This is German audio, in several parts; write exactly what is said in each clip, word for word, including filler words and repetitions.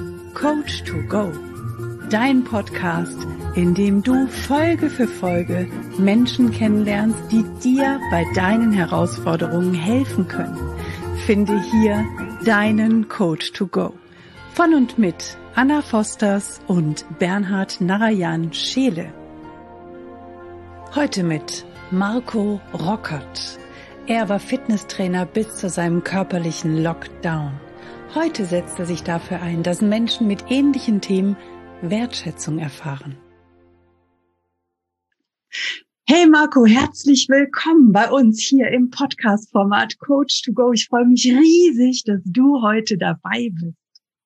Coach to Go, dein Podcast, in dem du Folge für Folge Menschen kennenlernst, die dir bei deinen Herausforderungen helfen können. Finde hier deinen Coach to Go. Von und mit Anna Fosters und Bernhard Narayan Scheele. Heute mit Marco Rockert. Er war Fitnesstrainer bis zu seinem körperlichen Lockdown. Heute setzt er sich dafür ein, dass Menschen mit ähnlichen Themen Wertschätzung erfahren. Hey Marco, herzlich willkommen bei uns hier im Podcast-Format Coach to Go. Ich freue mich riesig, dass du heute dabei bist.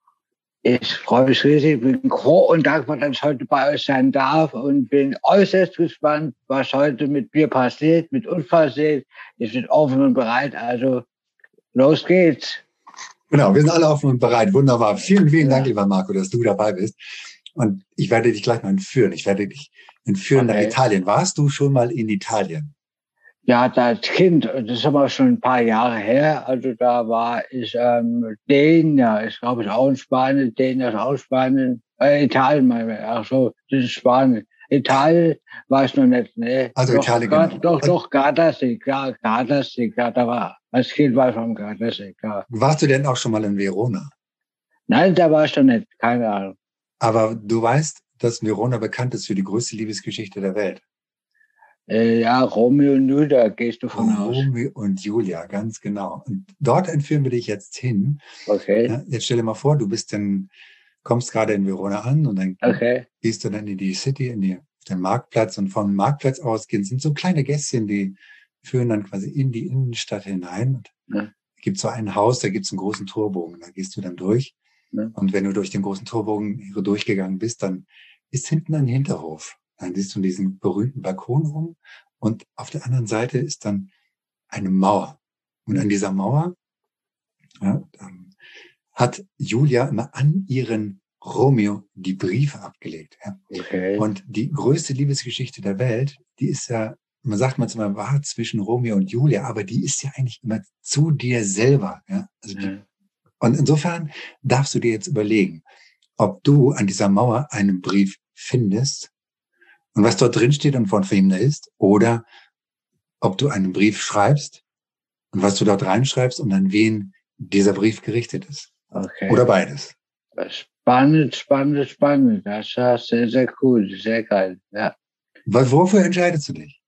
Ich freue mich riesig, bin froh und dankbar, dass ich heute bei euch sein darf und bin äußerst gespannt, was heute mit mir passiert, mit uns passiert. Ich bin offen und bereit, also los geht's. Genau, wir sind alle offen und bereit. Wunderbar. Vielen, vielen Dank, lieber Marco, dass du dabei bist. Und ich werde dich gleich mal entführen. Ich werde dich entführen okay. nach Italien. Warst du schon mal in Italien? Ja, als Kind, das ist aber schon ein paar Jahre her. Also da war ich ähm, Däner, ich glaube, ich auch in Spanien, Däner ist auch Spanien, äh, Italien, meine ich. Ach so, das ist Spanien. Italien war ich noch nicht, ne? Also doch, Italien, Gott, genau. Doch, doch, Gardasee, ja, Gardasee, ja, da war, als Kind war ich am Gardasee, ja. Warst du denn auch schon mal in Verona? Nein, da war ich noch nicht, keine Ahnung. Aber du weißt, dass Verona bekannt ist für die größte Liebesgeschichte der Welt. Äh, ja, Romeo und Julia, gehst du von aus. Romeo und Julia, ganz genau. Und dort entführen wir dich jetzt hin. Okay. Ja, jetzt stell dir mal vor, du bist dann, kommst gerade in Verona an und dann okay. gehst du dann in die City, in die, auf den Marktplatz und vom Marktplatz ausgehend sind so kleine Gässchen, die führen dann quasi in die Innenstadt hinein. Und ja. Da gibt es so ein Haus, da gibt es einen großen Torbogen, da gehst du dann durch. Ja. Und wenn du durch den großen Torbogen durchgegangen bist, dann ist hinten ein Hinterhof. Dann siehst du diesen berühmten Balkon rum und auf der anderen Seite ist dann eine Mauer. Und an dieser Mauer ja, ähm, hat Julia immer an ihren Romeo die Briefe abgelegt. Ja. Okay. Und die größte Liebesgeschichte der Welt, die ist ja, man sagt manchmal, war zwischen Romeo und Julia, aber die ist ja eigentlich immer zu dir selber. Ja. Also die, ja. Und insofern darfst du dir jetzt überlegen, ob du an dieser Mauer einen Brief findest und was dort drin steht und von wem der ist, oder ob du einen Brief schreibst und was du dort reinschreibst und an wen dieser Brief gerichtet ist. Okay. Oder beides. Spannend, spannend, spannend. Das ist sehr, sehr cool, sehr geil. Ja. Wofür entscheidest du dich?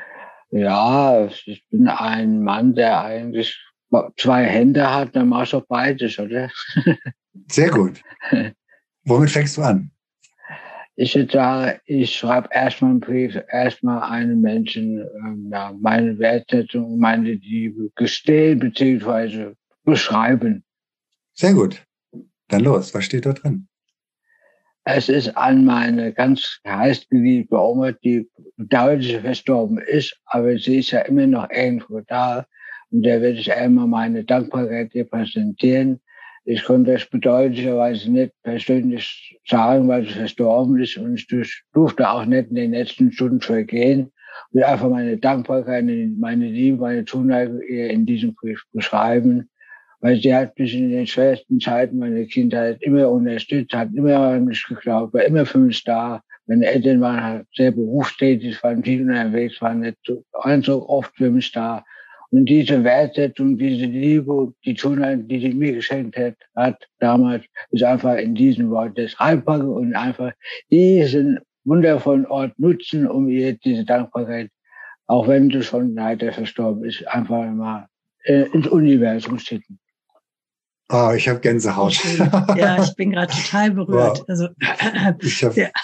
Ja, ich bin ein Mann, der eigentlich zwei Hände hat, dann machst du auch beides, oder? Sehr gut. Womit fängst du an? Ich würde sagen, ich schreibe erstmal einen Brief, erstmal einem Menschen ähm, ja, meine Wertschätzung, meine Liebe gestehen bzw. beschreiben. Sehr gut. Dann los, was steht da drin? Es ist an meine ganz heißgeliebte Oma, die deutlich verstorben ist, aber sie ist ja immer noch irgendwo da. Und der werde ich einmal meine Dankbarkeit dir präsentieren. Ich konnte das bedeutlicherweise nicht persönlich sagen, weil sie verstorben ist. Und ich durfte auch nicht in den letzten Stunden vergehen. Und einfach meine Dankbarkeit, meine Liebe, meine Zuneigung ihr in diesem Brief beschreiben. Weil sie hat mich in den schwersten Zeiten meiner Kindheit immer unterstützt, hat immer an mich geglaubt, war immer für mich da. Meine Eltern waren halt sehr berufstätig, waren viel unterwegs, waren nicht so, waren so oft für mich da. Und diese Wertschätzung, diese Liebe, die Zuneigung, die sie mir geschenkt hat, hat damals, ist einfach in diesem Wort das reinpacken und einfach diesen wundervollen Ort nutzen, um ihr diese Dankbarkeit, auch wenn du schon leider verstorben ist, einfach mal äh, ins Universum schicken. Oh, ich habe Gänsehaut. Ja, ich bin gerade total berührt. Wow. Also, ich hab, ja.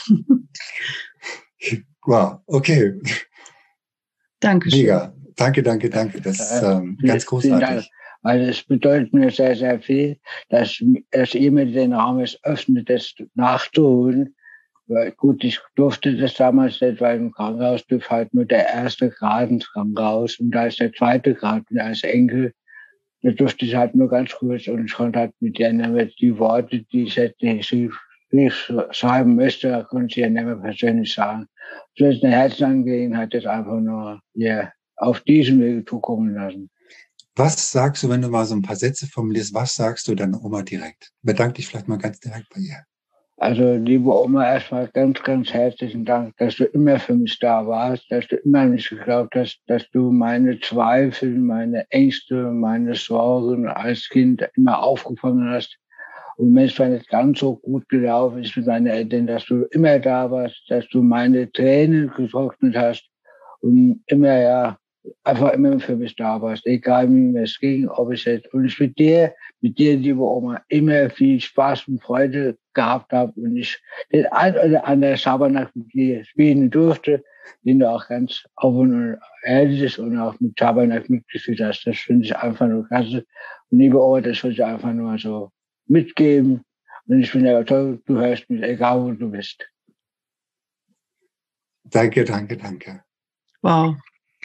Wow, okay. Dankeschön. Mega. Danke, danke, danke. Das ist ähm, ganz großartig. Weil es bedeutet mir sehr, sehr viel, dass, dass ihr mir den Raum öffnet, das nachzuholen. Weil, gut, ich durfte das damals nicht, weil im Krankenhaus durfte halt nur der erste Grad ins Krankenhaus und da ist der zweite Grad als Enkel. Da durfte ich halt nur ganz kurz und ich konnte halt mit ihr nicht mehr die Worte, die ich hätte, die ich schreiben möchte, konnte ich ihr nicht mehr persönlich sagen. So ist eine Herzensangelegenheit, das einfach nur, ja, auf diesem Weg zukommen lassen. Was sagst du, wenn du mal so ein paar Sätze formulierst, was sagst du deiner Oma direkt? Bedank dich vielleicht mal ganz direkt bei ihr. Also, liebe Oma, erstmal ganz, ganz herzlichen Dank, dass du immer für mich da warst, dass du immer an mich geglaubt hast, dass du meine Zweifel, meine Ängste, meine Sorgen als Kind immer aufgefangen hast. Und wenn es zwar nicht ganz so gut gelaufen ist mit meinen Eltern, dass du immer da warst, dass du meine Tränen getrocknet hast und immer, ja, einfach immer für mich da warst, egal wie mir es ging, ob ich jetzt, und ich mit dir, mit dir, liebe Oma, immer viel Spaß und Freude gehabt habe und ich den ein oder anderen Schabernack mit dir spielen durfte, den du auch ganz offen und ehrlich und auch mit Schabernack mitgespielt hast. Das finde ich einfach nur klasse. Und liebe Oma, das würde ich einfach nur so mitgeben. Und ich bin ja toll, du hörst mich, egal wo du bist. Danke, danke, danke. Wow.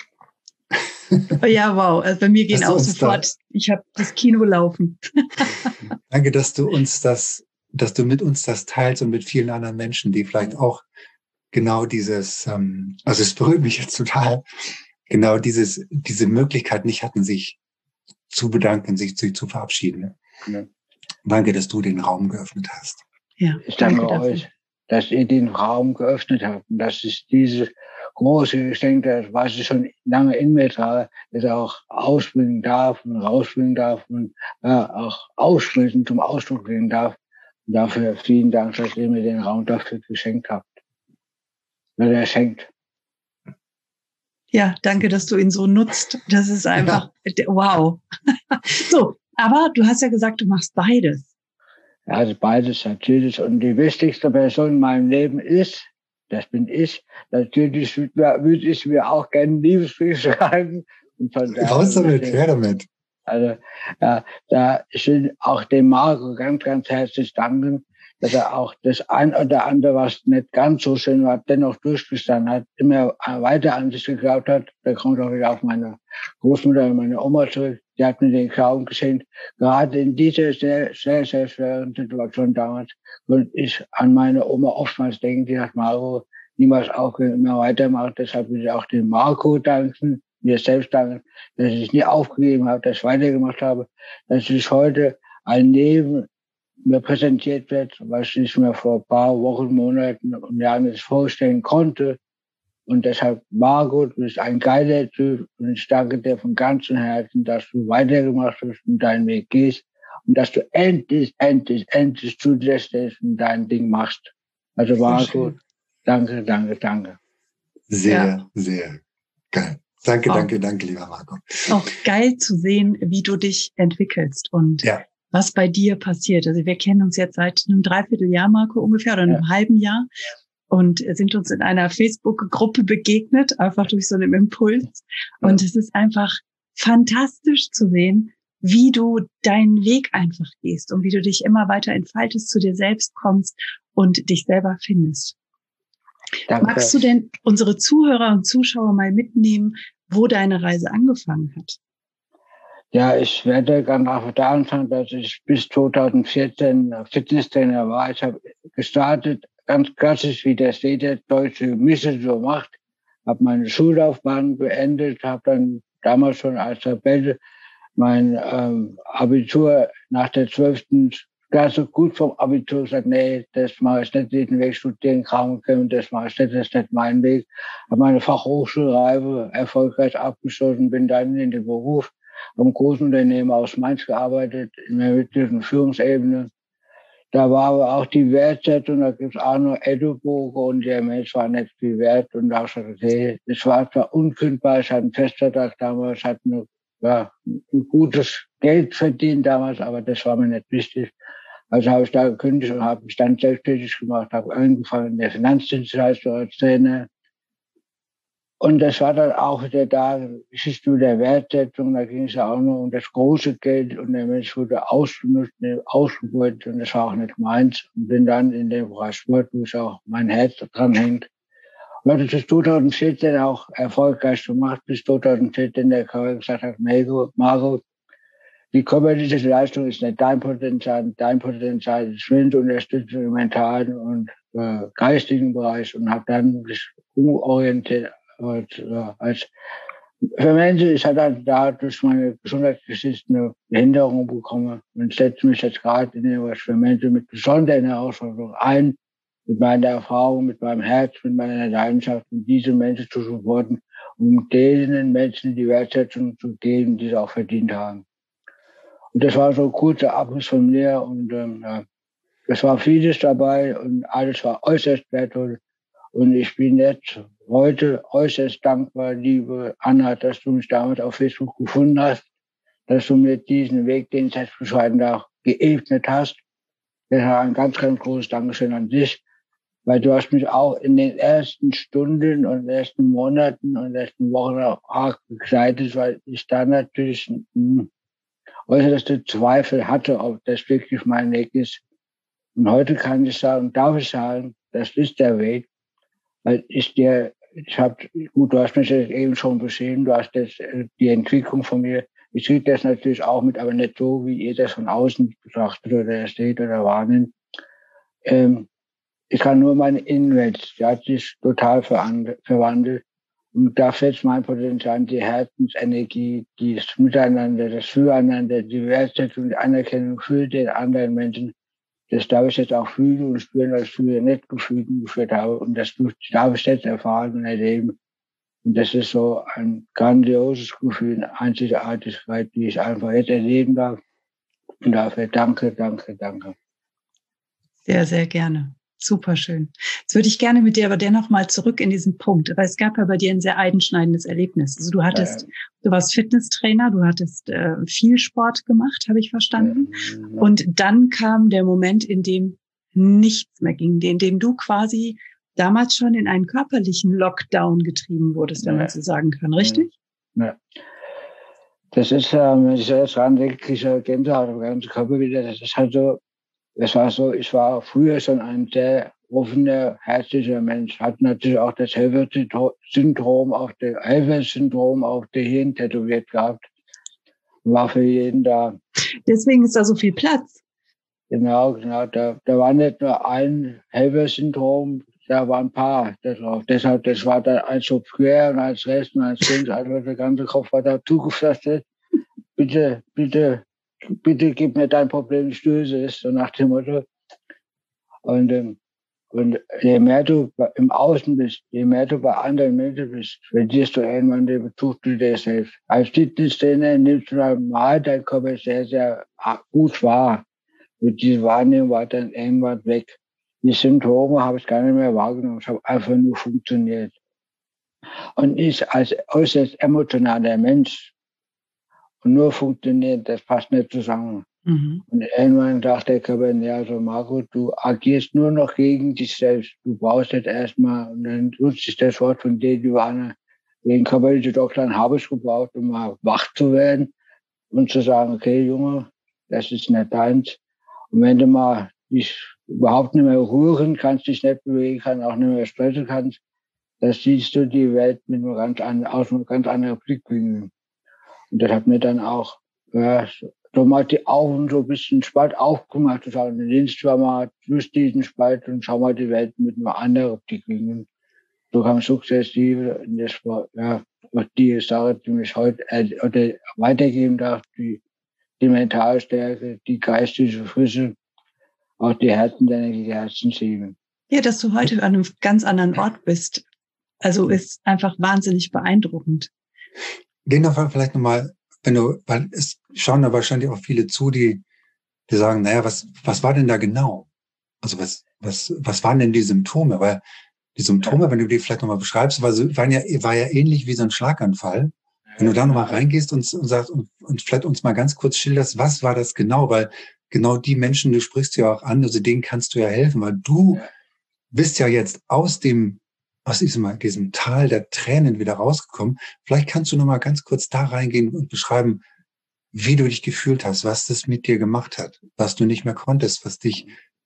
Ja, wow. Also bei mir gehen auch sofort, da, ich habe das Kino laufen. Danke, dass du uns das, dass du mit uns das teilst und mit vielen anderen Menschen, die vielleicht auch genau dieses, ähm, also es berührt mich jetzt total, genau dieses, diese Möglichkeit nicht hatten, sich zu bedanken, sich zu, zu verabschieden. Ja. Danke, dass du den Raum geöffnet hast. Ja, ich danke, danke euch, dass ihr den Raum geöffnet habt und dass ich diese große Geschenk, das was ich schon lange in mir trage, das auch ausbringen darf und rausbringen darf und ja, auch aussprechen, zum Ausdruck bringen darf. Und dafür vielen Dank, dass ihr mir den Raum dafür geschenkt habt. Oder schenkt. Ja, danke, dass du ihn so nutzt. Das ist einfach, ja. Wow. So, aber du hast ja gesagt, du machst beides. Ja, also beides natürlich. Und die wichtigste Person in meinem Leben ist, das bin ich. Natürlich würde ich mir auch gerne einen Liebesbrief schreiben. Und von daher, raus damit, her damit. Also, ja, da ich will auch dem Marco ganz, ganz herzlich danken, dass er auch das ein oder andere, was nicht ganz so schön war, dennoch durchgestanden hat, immer weiter an sich geglaubt hat. Da kommt auch wieder auf meine Großmutter und meine Oma zurück. Die hat mir den Glauben geschenkt. Gerade in dieser sehr, sehr, sehr schweren Situation damals konnte ich an meine Oma oftmals denken, die sagt, Marco, niemals aufgeben, immer weitermachen. Deshalb will ich auch dem Marco danken, mir selbst danken, dass ich nie aufgegeben habe, dass ich weitergemacht habe, dass ich heute ein Leben mir präsentiert wird, was ich nicht mehr vor ein paar Wochen, Monaten und Jahren nicht vorstellen konnte. Und deshalb, Marco, du bist ein geiler Typ und ich danke dir von ganzem Herzen, dass du weitergemacht hast und deinen Weg gehst und dass du endlich, endlich, endlich zu dir stehst und dein Ding machst. Also Marco, danke, danke, danke. Sehr, ja. sehr geil. Danke, auch, danke, danke, lieber Marco. Auch geil zu sehen, wie du dich entwickelst und ja. was bei dir passiert. Also wir kennen uns jetzt seit einem Dreivierteljahr, Marco, ungefähr, oder einem ja. halben Jahr und sind uns in einer Facebook-Gruppe begegnet, einfach durch so einen Impuls. Ja. Und es ist einfach fantastisch zu sehen, wie du deinen Weg einfach gehst und wie du dich immer weiter entfaltest, zu dir selbst kommst und dich selber findest. Danke. Magst du denn unsere Zuhörer und Zuschauer mal mitnehmen, wo deine Reise angefangen hat? Ja, ich werde ganz einfach da anfangen, dass ich bis zweitausendvierzehn Fitnesstrainer war. Ich habe gestartet, ganz klassisch, wie das jeder deutsche Mische so macht. Habe meine Schullaufbahn beendet, habe dann damals schon als Rebelle mein ähm, Abitur nach der zwölften Klasse gut vom Abitur gesagt, nee, das mache ich nicht, diesen Weg studieren, Krankenkämpfen, das mache ich nicht, das ist nicht mein Weg. Habe meine Fachhochschulreife erfolgreich abgeschlossen, bin dann in den Beruf am großen Unternehmen aus Mainz gearbeitet, in der mittleren Führungsebene. Da war aber auch die Wertschätzung, da gibt es auch noch Eduboge und der Mensch war nicht viel wert. Und da habe ich gesagt, okay, es war zwar unkündbar, ich hatte einen Festvertrag damals, hatte eine, ja, ein gutes Geld verdient damals, aber das war mir nicht wichtig. Also habe ich da gekündigt und habe mich dann selbstständig gemacht, habe angefangen in der Finanzdienstleistung als Trainer. Und das war dann auch wieder da, Geschichte mit der Wertschätzung, da ging es ja auch nur um das große Geld und der Mensch wurde ausgenutzt, ausgebeutet und das war auch nicht meins. Und bin dann in dem Bereich Sport, wo ich auch mein Herz dran hängt. Und habe das bis zweitausendvierzehn auch erfolgreich gemacht, bis zweitausendvierzehn der Körper gesagt hat, Marco, Marco, die körperliche Leistung ist nicht dein Potenzial, dein Potenzial ist Schwind, Unterstützung im mentalen und äh, geistigen Bereich und habe dann mich umorientiert als, äh, als Für Menschen, ich hatte da durch meine Gesundheitsgeschichte eine Behinderung bekommen und setze mich jetzt gerade in etwas für Menschen mit besonderen Herausforderungen ein, mit meiner Erfahrung, mit meinem Herz, mit meiner Leidenschaft, um diese Menschen zu supporten, um denen Menschen die Wertschätzung zu geben, die sie auch verdient haben. Und das war so ein kurzer Abriss von mir und ähm, ja, es war vieles dabei und alles war äußerst wertvoll. Und ich bin jetzt heute äußerst dankbar, liebe Anna, dass du mich damals auf Facebook gefunden hast, dass du mir diesen Weg, den ich jetzt beschreiten darf, geebnet hast. Das war ein ganz, ganz großes Dankeschön an dich, weil du hast mich auch in den ersten Stunden und ersten Monaten und ersten Wochen auch arg begleitet, weil ich da natürlich mh, äußerste Zweifel hatte, ob das wirklich mein Weg ist. Und heute kann ich sagen, darf ich sagen, das ist der Weg. Weil ich dir, ich habe, gut, du hast mich jetzt eben schon beschrieben, du hast jetzt die Entwicklung von mir. Ich kriege das natürlich auch mit, aber nicht so, wie ihr das von außen betrachtet oder seht oder wahrnimmt. Ähm, ich kann nur meine Innenwelt, die hat sich total verwandelt. Und da fällt mein Potenzial, die Herzensenergie, das Miteinander, das Füreinander, die Wertschätzung, die Anerkennung für den anderen Menschen. Das darf ich jetzt auch fühlen und spüren, was ich früher nicht gefühlt und geführt habe. Und das darf ich jetzt erfahren und erleben. Und das ist so ein grandioses Gefühl, eine Einzigartigkeit, die ich einfach jetzt erleben darf. Und dafür danke, danke, danke. Sehr, sehr gerne. Super schön. Jetzt würde ich gerne mit dir aber dennoch mal zurück in diesen Punkt, weil es gab ja bei dir ein sehr einschneidendes Erlebnis. Also du hattest, ja, ja. du warst Fitnesstrainer, du hattest äh, viel Sport gemacht, habe ich verstanden. Ja, ja. Und dann kam der Moment, in dem nichts mehr ging, in dem du quasi damals schon in einen körperlichen Lockdown getrieben wurdest, wenn ja. man so sagen kann, richtig? Ja. Das ist, äh, wenn ich jetzt dran denke, kriege ich Gänsehaut am ganzen Körper wieder. Das ist halt so, das war so, ich war früher schon ein sehr offener, herzlicher Mensch. Hatte natürlich auch das Helfer-Syndrom auf der Helfer-Syndrom auf der Hirn tätowiert gehabt. War für jeden da. Deswegen ist da so viel Platz. Genau, genau. Da, da war nicht nur ein Helfer-Syndrom, da waren ein paar da drauf. Deshalb, das war da als so quer und als Rest und als links, also der ganze Kopf war da zugepflastert. Bitte, bitte, bitte gib mir dein Problem, ich löse es, so nach dem Motto. Und, ähm, und je mehr du im Außen bist, je mehr du bei anderen Menschen bist, verlierst du irgendwann den Bezug zu dir selbst. Als Fitnesstrainer nimmst du normal deinen Körper sehr, sehr gut wahr. Und diese Wahrnehmung war dann irgendwann weg. Die Symptome habe ich gar nicht mehr wahrgenommen. Ich habe einfach nur funktioniert. Und ich als äußerst emotionaler Mensch und nur funktioniert, das passt nicht zusammen. Mhm. Und irgendwann dachte der Körper, ja, so Marco, du agierst nur noch gegen dich selbst. Du brauchst jetzt erstmal, und dann nutze ich das Wort von dir, die waren wegen körperliche Doktoren habe ich gebraucht, um mal wach zu werden und zu sagen, okay, Junge, das ist nicht deins. Und wenn du mal dich überhaupt nicht mehr rühren kannst, dich nicht bewegen kannst, auch nicht mehr sprechen kannst, da siehst du die Welt mit einem ganz anderen, aus einem ganz anderen Blickwinkel. Und das hat mir dann auch, ja, so mal die Augen so ein bisschen Spalt aufgemacht zu sagen, nimmst du mal durch diesen Spalt und schau mal die Welt mit einem anderen Blickwinkel. So kam sukzessive in das war, ja, die Sache, die mich heute äh, oder weitergeben darf, die, die Mentalstärke, die geistige Frische, auch die Herzensenergie, die Herzensliebe. Ja, dass du heute an einem ganz anderen Ort bist. Also ist einfach wahnsinnig beeindruckend. Geh noch vielleicht nochmal, wenn du, weil es schauen da wahrscheinlich auch viele zu, die, die sagen, naja, was, was war denn da genau? Also was, was, was waren denn die Symptome? Weil die Symptome, ja. wenn du die vielleicht nochmal beschreibst, war, waren ja, war ja ähnlich wie so ein Schlaganfall. Wenn du da nochmal reingehst und, und sagst und, und vielleicht uns mal ganz kurz schilderst, was war das genau? Weil genau die Menschen, du sprichst ja auch an, also denen kannst du ja helfen, weil du ja. bist ja jetzt aus dem, aus diesem, diesem Tal der Tränen wieder rausgekommen. Vielleicht kannst du nochmal ganz kurz da reingehen und beschreiben, wie du dich gefühlt hast, was das mit dir gemacht hat, was du nicht mehr konntest, was dich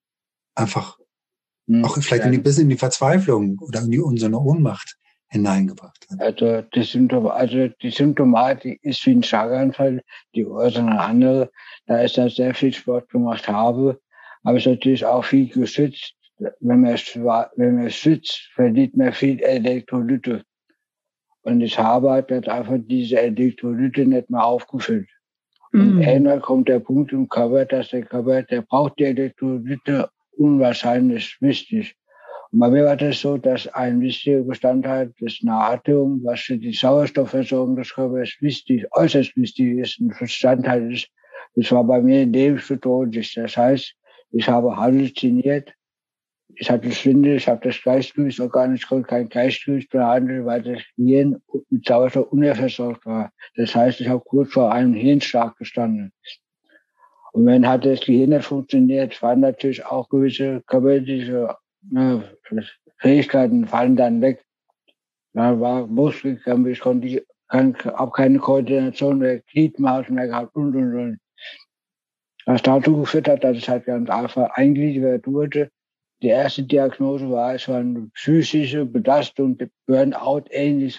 einfach hm, auch vielleicht ja. in die, bis in die Verzweiflung oder in die unsere Ohnmacht hineingebracht hat. Also die Symptome, also die Symptomatik ist wie ein Schlaganfall, die Ursache eine andere. Da ich dann sehr viel Sport gemacht habe, habe ich natürlich auch viel geschützt. Wenn man, wenn man schützt, verliert man viel Elektrolyte. Und das Haar hat einfach diese Elektrolyte nicht mehr aufgefüllt. Mm. Und irgendwann kommt der Punkt im Körper, dass der Körper, der braucht die Elektrolyte unwahrscheinlich wichtig. Und bei mir war das so, dass ein wichtiger Bestandteil des Natrium, was für die Sauerstoffversorgung des Körpers wichtig, äußerst wichtig ist, ein Bestandteil ist, das war bei mir lebensbedrohlich. Das heißt, ich habe halluziniert, ich hatte Schwindel, ich habe das Gleichgewichtsorgan, ich konnte kein Gleichgewicht behandeln, weil das Hirn mit Sauerstoff unterversorgt war. Das heißt, ich habe kurz vor einem Hirnschlag gestanden. Und wenn hat das Gehirn nicht funktioniert, waren natürlich auch gewisse körperliche äh, Fähigkeiten fallen dann weg. Da war Muskelkampf, ich konnte habe keine Koordination der Gliedmaßen mehr gehabt und und und. Was dazu geführt hat, dass es halt ganz einfach eingliedert wurde. Die erste Diagnose war, es war eine psychische Belastung, Burnout ähnlich.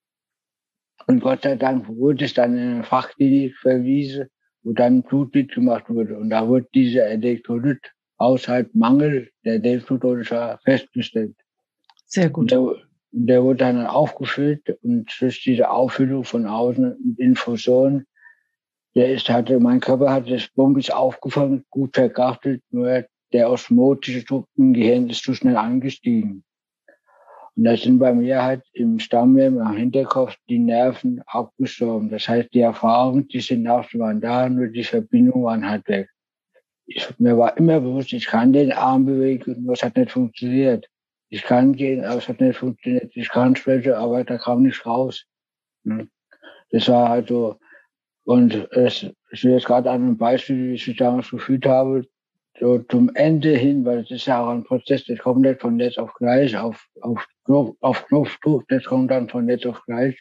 Und Gott sei Dank wurde es dann in eine Fachklinik verwiesen, wo dann ein Blutbild gemacht wurde. Und da wurde dieser Elektrolythaushalt Mangel der Elektrolyte festgestellt. Sehr gut. Und der, der wurde dann aufgefüllt und durch diese Auffüllung von außen mit Infusion, der ist, hatte, mein Körper hat das Bombis aufgefangen, gut verkraftet, nur der osmotische Druck im Gehirn ist zu schnell angestiegen. Und da sind bei mir halt im Stammhirn, am Hinterkopf, die Nerven abgestorben. Das heißt, die Erfahrungen, die Synapsen waren da, nur die Verbindungen waren halt weg. Ich, mir war immer bewusst, ich kann den Arm bewegen, nur es hat nicht funktioniert. Ich kann gehen, aber es hat nicht funktioniert. Ich kann sprechen, aber da kam nichts raus. Das war halt so. Und es, ich will jetzt gerade an einem Beispiel, wie ich mich damals gefühlt habe, so zum Ende hin, weil es ist ja auch ein Prozess, das kommt nicht von jetzt auf gleich, auf, auf, Knopf, auf Knopfdruck, das kommt dann von jetzt auf gleich.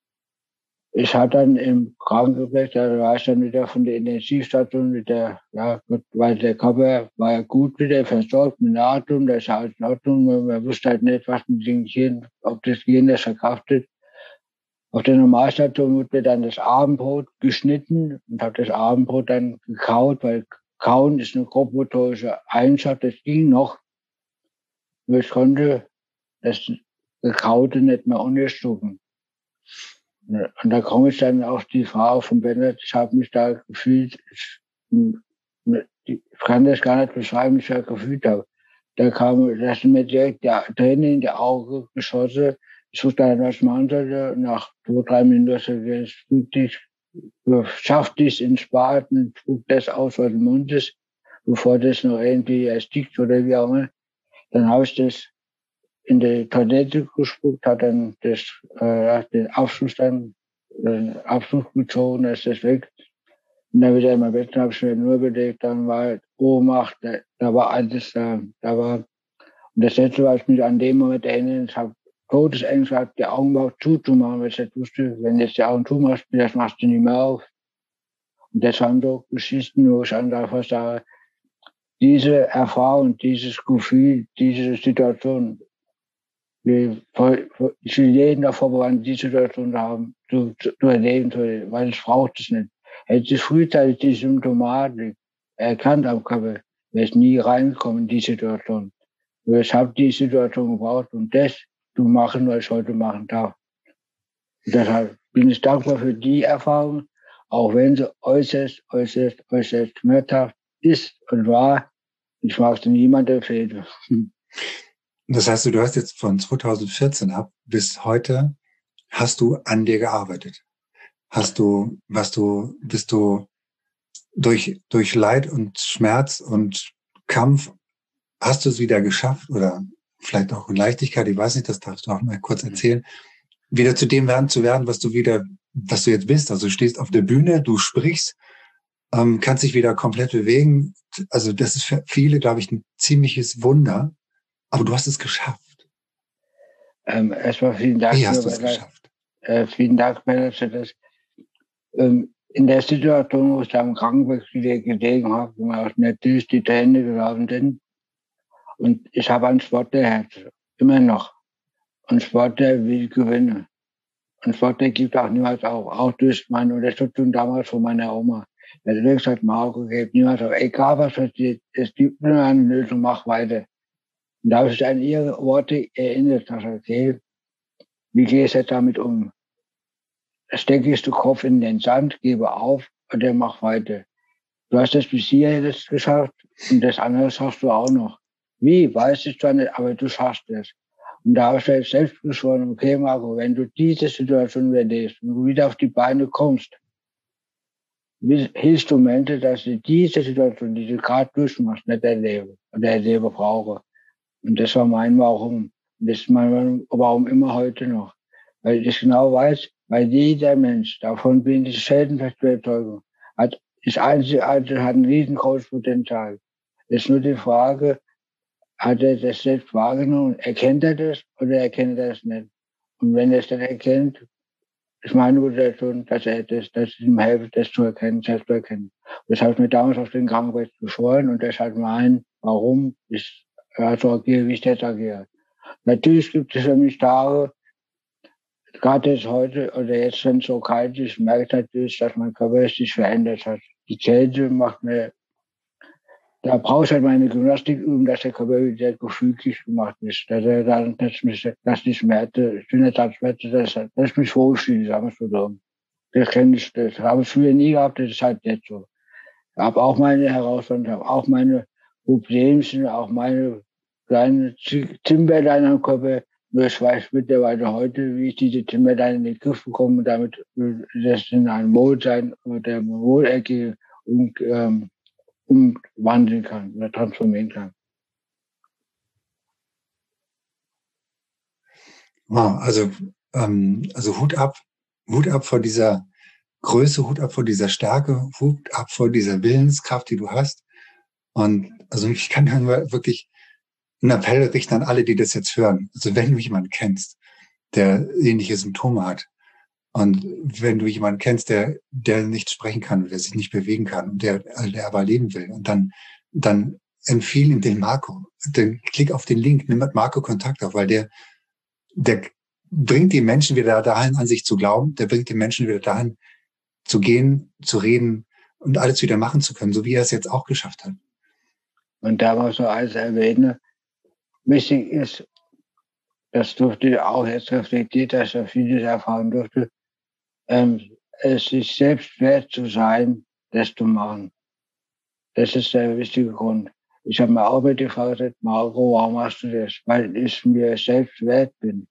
Ich hatte dann im Krankenbett, da war ich dann wieder von der Intensivstation mit der, ja, weil der Körper war ja gut wieder versorgt mit Natrium, da ist ja alles in Ordnung, man wusste halt nicht, was mit dem Gehirn, ob das Gehirn das verkraftet. Auf der Normalstation wurde mir dann das Abendbrot geschnitten und habe das Abendbrot dann gekaut, weil Kauen ist eine grobmotorische Eigenschaft, das ging noch. Nur ich konnte das Gekaute nicht mehr unterstufen. Und da komme ich dann auf die Frage von Bennett, ich habe mich da gefühlt, ich, ich kann das gar nicht beschreiben, wie ich da gefühlt habe. Da kam, da sind mir direkt die Tränen in die Augen geschossen. Ich wusste dann, was ich machen sollte. Nach zwei, drei Minuten, jetzt wirklich, schafft dies in Spaten, spuckt das aus, was im Mund ist, bevor das noch irgendwie erstickt oder wie auch immer. Dann habe ich das in die Toilette gespuckt, hat dann das, äh, den Abschluss dann, den Abschluss gezogen, dann ist das weg. Und dann wieder in mein Bett, habe ich mir nur belegt, dann war halt Ohnmacht, da, da war alles da, da war, und das letzte, was ich mich an dem Moment erinnere, ich habe Todesangst gehabt, die Augen überhaupt zuzumachen, weil ich nicht wusste, wenn du jetzt die Augen zumachst, das machst du nicht mehr auf. Und das waren so Geschichten, wo ich einfach sage, diese Erfahrung, dieses Gefühl, diese Situation, ich will jeden davor bewahren, die Situation haben, zu, zu, zu erleben, weil es braucht es nicht. Hätte ich frühzeitig die Symptomatik erkannt am Körper, wäre es nie reingekommen in die Situation. Ich habe die Situation gebraucht und das zu machen, was ich heute machen darf. Und deshalb bin ich dankbar für die Erfahrung, auch wenn sie äußerst, äußerst, äußerst schmerzhaft ist und war. Ich mag es niemandem empfehlen. Das heißt, du hast jetzt von zweitausendvierzehn ab bis heute hast du an dir gearbeitet. Hast du, was du, bist du durch, durch Leid und Schmerz und Kampf, hast du es wieder geschafft oder vielleicht auch in Leichtigkeit, ich weiß nicht, das darfst du auch mal kurz erzählen, wieder zu dem werden zu werden, was du wieder, was du jetzt bist. Also du stehst auf der Bühne, du sprichst, ähm, kannst dich wieder komplett bewegen. Also das ist für viele, glaube ich, ein ziemliches Wunder. Aber du hast es geschafft. Ähm, erstmal vielen Dank. Wie hast du es geschafft? Äh, vielen Dank, Manager. Das, ähm, in der Situation, wo ich da im Krankenbett gelegen habe, wo mir auch natürlich die Tränen gelaufen sind. Und ich habe ein Sportlerherz, immer noch. Und Sportler will gewinnen. Und Sportler gibt auch niemals auf, auch durch meine Unterstützung damals von meiner Oma. Der hat gesagt, Marco, gebt niemals auf, egal was passiert, es gibt nur eine Lösung, mach weiter. Und da habe ich an ihre Worte erinnert, dass okay, Wie gehst du damit um? Steckst du Kopf in den Sand, gebe auf oder mach weiter? Du hast das bis hier jetzt geschafft und das andere schaffst du auch noch. Wie, weiß ich zwar nicht, aber du schaffst es. Und da habe ich jetzt selbst geschworen, okay Marco, wenn du diese Situation überlebst und du wieder auf die Beine kommst, hilfst du Menschen, dass sie diese Situation, die du gerade durchmachst, nicht erleben oder erleben brauche. Und das war mein Warum. Und das ist mein Warum immer heute noch. Weil ich genau weiß, weil jeder Mensch, davon bin ich felsenfest überzeugt, hat, ist einzigartig, hat ein riesengroßes Potenzial. Es ist nur die Frage, hat er das selbst wahrgenommen, erkennt er das oder erkennt er das nicht? Und wenn er es dann erkennt, ist meine Motivation, dass er das, dass ich ihm helfe, das zu erkennen, selbst zu erkennen. Das habe ich mir damals auf den Krankenbett geschworen und das ist halt mein, warum ich so agiere, wie ich jetzt agiere. Natürlich gibt es für mich Tage, gerade jetzt heute oder jetzt, wenn es so kalt ist, merke ich natürlich, dass mein Körper sich verändert hat. Die Kälte macht mir, da brauche ich halt meine Gymnastik üben, dass der Körper wieder gefügig gemacht ist. Dass er dann, dass, mich, dass die Schmerzen, schöne Schmerzen, dass, dass ich mich wohlfühle, sagen wir so. Das kenne ich, das habe ich früher nie gehabt, das ist halt jetzt so. Ich habe auch meine Herausforderungen, habe auch meine Problemchen, auch meine kleinen Timberlein am Körper. Nur ich weiß mittlerweile heute, wie ich diese Timberlein in den Griff bekomme und damit das in ein Wohlsein oder Wohlergehen um, ähm, umwandeln kann oder transformieren kann. Wow, also, ähm, also Hut ab, Hut ab vor dieser Größe, Hut ab vor dieser Stärke, Hut ab vor dieser Willenskraft, die du hast. Und also ich kann nur wirklich einen Appell richten an alle, die das jetzt hören. Also wenn du jemanden kennst, der ähnliche Symptome hat und wenn du jemanden kennst, der der nicht sprechen kann, der sich nicht bewegen kann und der, der aber leben will, und dann dann empfehle ihm den Marco. Dann klick auf den Link, nimm mit Marco Kontakt auf, weil der der bringt die Menschen wieder dahin, an sich zu glauben. Der bringt die Menschen wieder dahin, zu gehen, zu reden und alles wieder machen zu können, so wie er es jetzt auch geschafft hat. Und da war so alles erwähne, wichtig ist, das durfte ich auch jetzt reflektiert, dass er vieles erfahren durfte, ähm, es sich selbst wert zu sein, das zu machen. Das ist der wichtige Grund. Ich habe mir auch mit gefragt, Marco, warum machst du das? Weil ich mir selbst wert bin.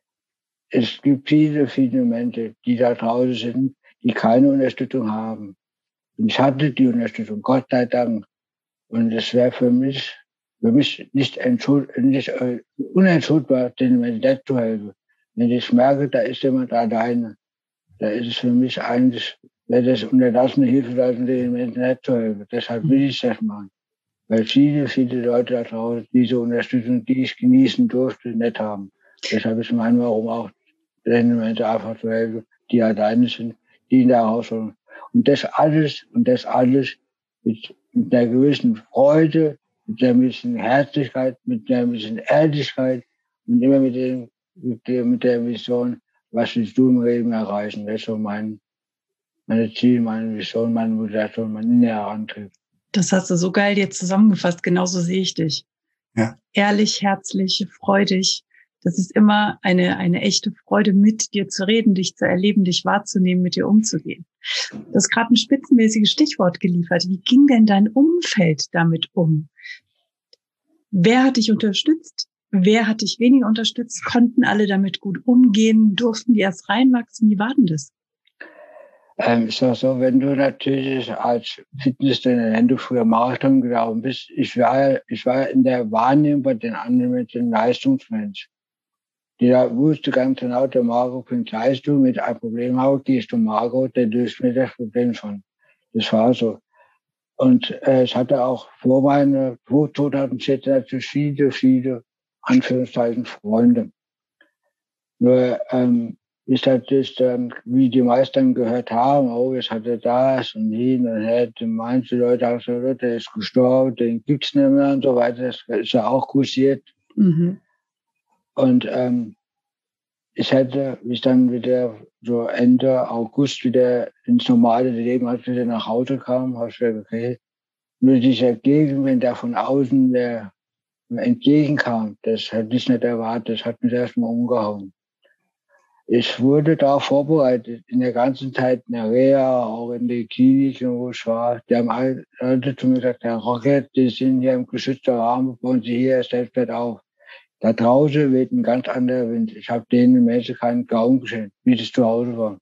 Es gibt viele, viele Menschen, die da draußen sind, die keine Unterstützung haben. Und ich hatte die Unterstützung, Gott sei Dank. Und es wäre für mich, für mich nicht, entschuld, nicht äh, unentschuldbar, den Menschen zu helfen. Wenn ich merke, da ist jemand alleine, da ist es für mich eigentlich, wäre das unterlassene Hilfe, den Menschen nicht zu helfen. Deshalb will ich das machen. Weil viele, viele Leute da draußen diese Unterstützung, die ich genießen durfte, nicht haben. Deshalb ist mein Warum auch, den Menschen einfach zu helfen, die alleine sind, die in der Herausforderung. Und das alles, und das alles mit, mit einer gewissen Freude, mit einer gewissen Herzlichkeit, mit einer gewissen Ehrlichkeit und immer mit, dem, mit, der, mit der Vision, was willst du im Leben erreichen? Das ist so mein, meine Ziel, meine Vision, meine Motivation, mein innerer Antrieb. Das hast du so geil jetzt zusammengefasst. Genauso sehe ich dich. Ja. Ehrlich, herzlich, freudig. Das ist immer eine, eine echte Freude, mit dir zu reden, dich zu erleben, dich wahrzunehmen, mit dir umzugehen. Du hast gerade ein spitzenmäßiges Stichwort geliefert. Wie ging denn dein Umfeld damit um? Wer hat dich unterstützt? Wer hat dich weniger unterstützt? Konnten alle damit gut umgehen? Durften die erst reinwachsen? Wie war denn das? Ähm, ist auch so, wenn du natürlich als Fitnesstrainer, wenn du früher Marathon gelaufen bist, ich war, ich war in der Wahrnehmung bei den anderen mit dem Leistungsmensch. Die da wusste ganz genau, der Marco bringt Leistung, mit einem Problem habe, gehst du Marco, der löst mir das Problem schon. Das war so. Und äh, ich hatte auch vor meiner zweitausendvierzehn natürlich viele, viele, Anführungszeichen, Freunde. Nur, ähm, ist natürlich dann, wie die meisten gehört haben, oh, jetzt hat er das und hin und her. Manche Leute haben gesagt, der ist gestorben, den gibt's nicht mehr und so weiter. Das ist ja auch kursiert. Mhm. Und ähm, ich hätte, wie ich dann wieder so Ende August wieder ins normale Leben, als ich wieder nach Hause kam, habe ich gesagt, okay, nur dieser Gegenwind, der von außen der entgegenkam, das hätte ich nicht erwartet, das hat mich erstmal umgehauen. Ich wurde darauf vorbereitet, in der ganzen Zeit in der Reha, auch in den Kliniken, wo ich war. Die haben alle Leute zu mir gesagt, Herr Rocket, die sind hier im geschützten Rahmen, bauen Sie hier erst selbst auf. Da draußen weht ein ganz anderer Wind. Ich habe denen Menschen keinen Glauben geschenkt, wie das zu Hause war.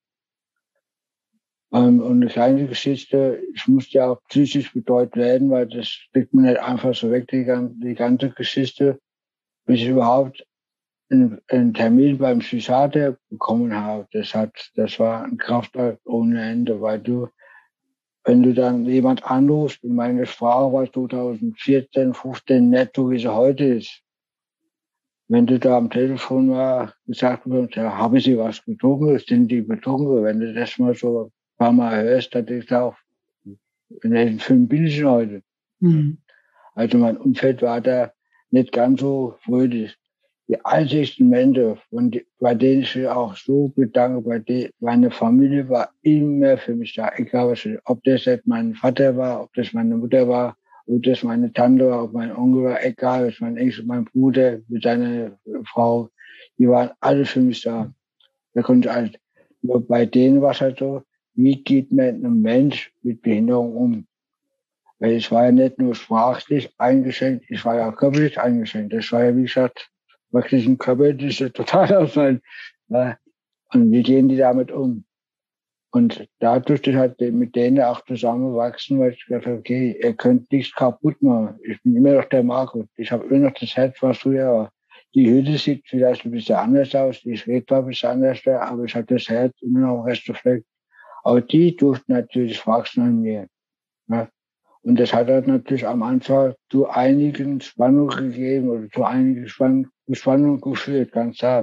Ähm, und eine kleine Geschichte, ich musste ja auch psychisch betreut werden, weil das kriegt man nicht einfach so weg, die, die ganze Geschichte, bis ich überhaupt einen, einen Termin beim Psychiater bekommen habe. Das hat, das war ein Kraftakt ohne Ende, weil du, wenn du dann jemand anrufst, und meine Sprache war zweitausendvierzehn, fünfzehn nicht so, wie sie heute ist. Wenn du da am Telefon war, gesagt wird, ja, haben Sie was getrunken, sind die betrunken? Wenn du das mal so ein paar Mal hörst, dann denkst du auch, in welchen Film bin ich denn heute? Mhm. Also mein Umfeld war da nicht ganz so fröhlich. Die einzigsten Menschen, von die, bei denen ich mich auch so bedanke, bei denen, meine Familie war immer für mich da, egal was, ob das jetzt mein Vater war, ob das meine Mutter war, ob das meine Tante war, ob mein Onkel war, egal, was mein Ex, mein Bruder mit seiner Frau, die waren alle für mich da. Da konnte ich halt, nur bei denen war es halt so, wie geht man einem Mensch mit Behinderung um? Weil ich war ja nicht nur sprachlich eingeschränkt, ich war ja körperlich eingeschränkt. Das war ja, wie gesagt, wirklich ein körperlicher Totalausfall. Ja. Und wie gehen die damit um? Und da durfte ich halt mit denen auch zusammenwachsen, weil ich gesagt habe, okay, ihr könnt nichts kaputt machen. Ich bin immer noch der Marco. Ich habe immer noch das Herz, was früher war. Die Hütte sieht vielleicht ein bisschen anders aus, die Schräg war ein bisschen anders, aber ich habe das Herz immer noch recht gefleckt. Aber die durften natürlich wachsen an mir. Ja. Und das hat halt natürlich am Anfang zu einigen Spannungen gegeben oder zu einigen Spannungen geführt, ganz klar.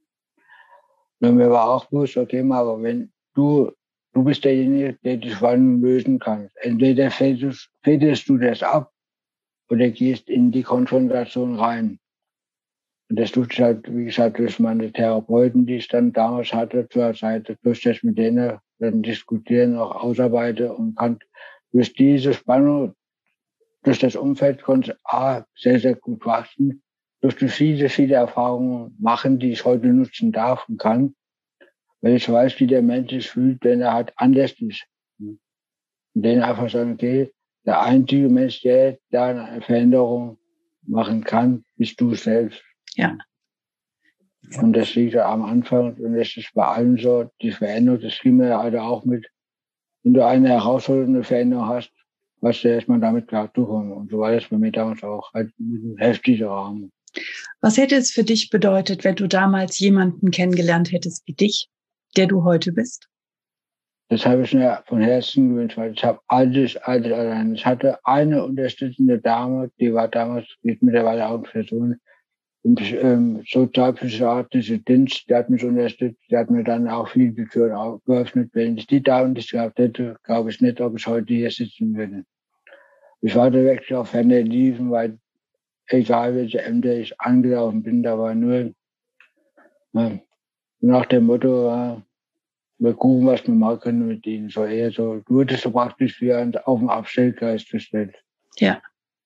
Und mir war auch bewusst, okay, aber wenn du, du bist derjenige, der die Spannung lösen kann. Entweder fädelst, fädelst du das ab oder gehst in die Konfrontation rein. Und das tut halt, wie gesagt, durch meine Therapeuten, die ich dann damals hatte, zur Seite, durch das mit denen dann diskutieren, auch ausarbeite und kann durch diese Spannung, durch das Umfeld konnte ich A, sehr, sehr gut wachsen, durch die viele, viele Erfahrungen machen, die ich heute nutzen darf und kann, weil ich weiß, wie der Mensch sich fühlt, wenn er halt anders ist. Und denen einfach sagen, okay, der einzige Mensch, der da eine Veränderung machen kann, bist du selbst. Ja. Und das liegt ja am Anfang, und das ist bei allen so, die Veränderung, das kriegen wir ja alle auch mit. Wenn du eine herausfordernde Veränderung hast, was du erstmal damit klarzukommen. Und so war das bei mir damals auch, halt mit einem heftigen Rahmen. Was hätte es für dich bedeutet, wenn du damals jemanden kennengelernt hättest wie dich, der du heute bist? Das habe ich mir von Herzen gewünscht, weil ich habe alles, alles allein. Ich hatte eine unterstützende Dame, die war damals, die ist mittlerweile auch eine Person, im ähm, sozialpsychiatrischen Dienst, die hat mich unterstützt, die hat mir dann auch viel die Türen geöffnet. Wenn ich die Dame nicht gehabt hätte, glaube ich nicht, ob ich heute hier sitzen würde. Ich war da wirklich auf Hände liefen, weil egal welche Ämter ich angelaufen bin, da war nur äh, nach dem Motto, äh, wir gucken, was wir machen können mit ihnen. So eher so, du wurdest so praktisch wie ein, auf den Abstellgeist gestellt. Ja.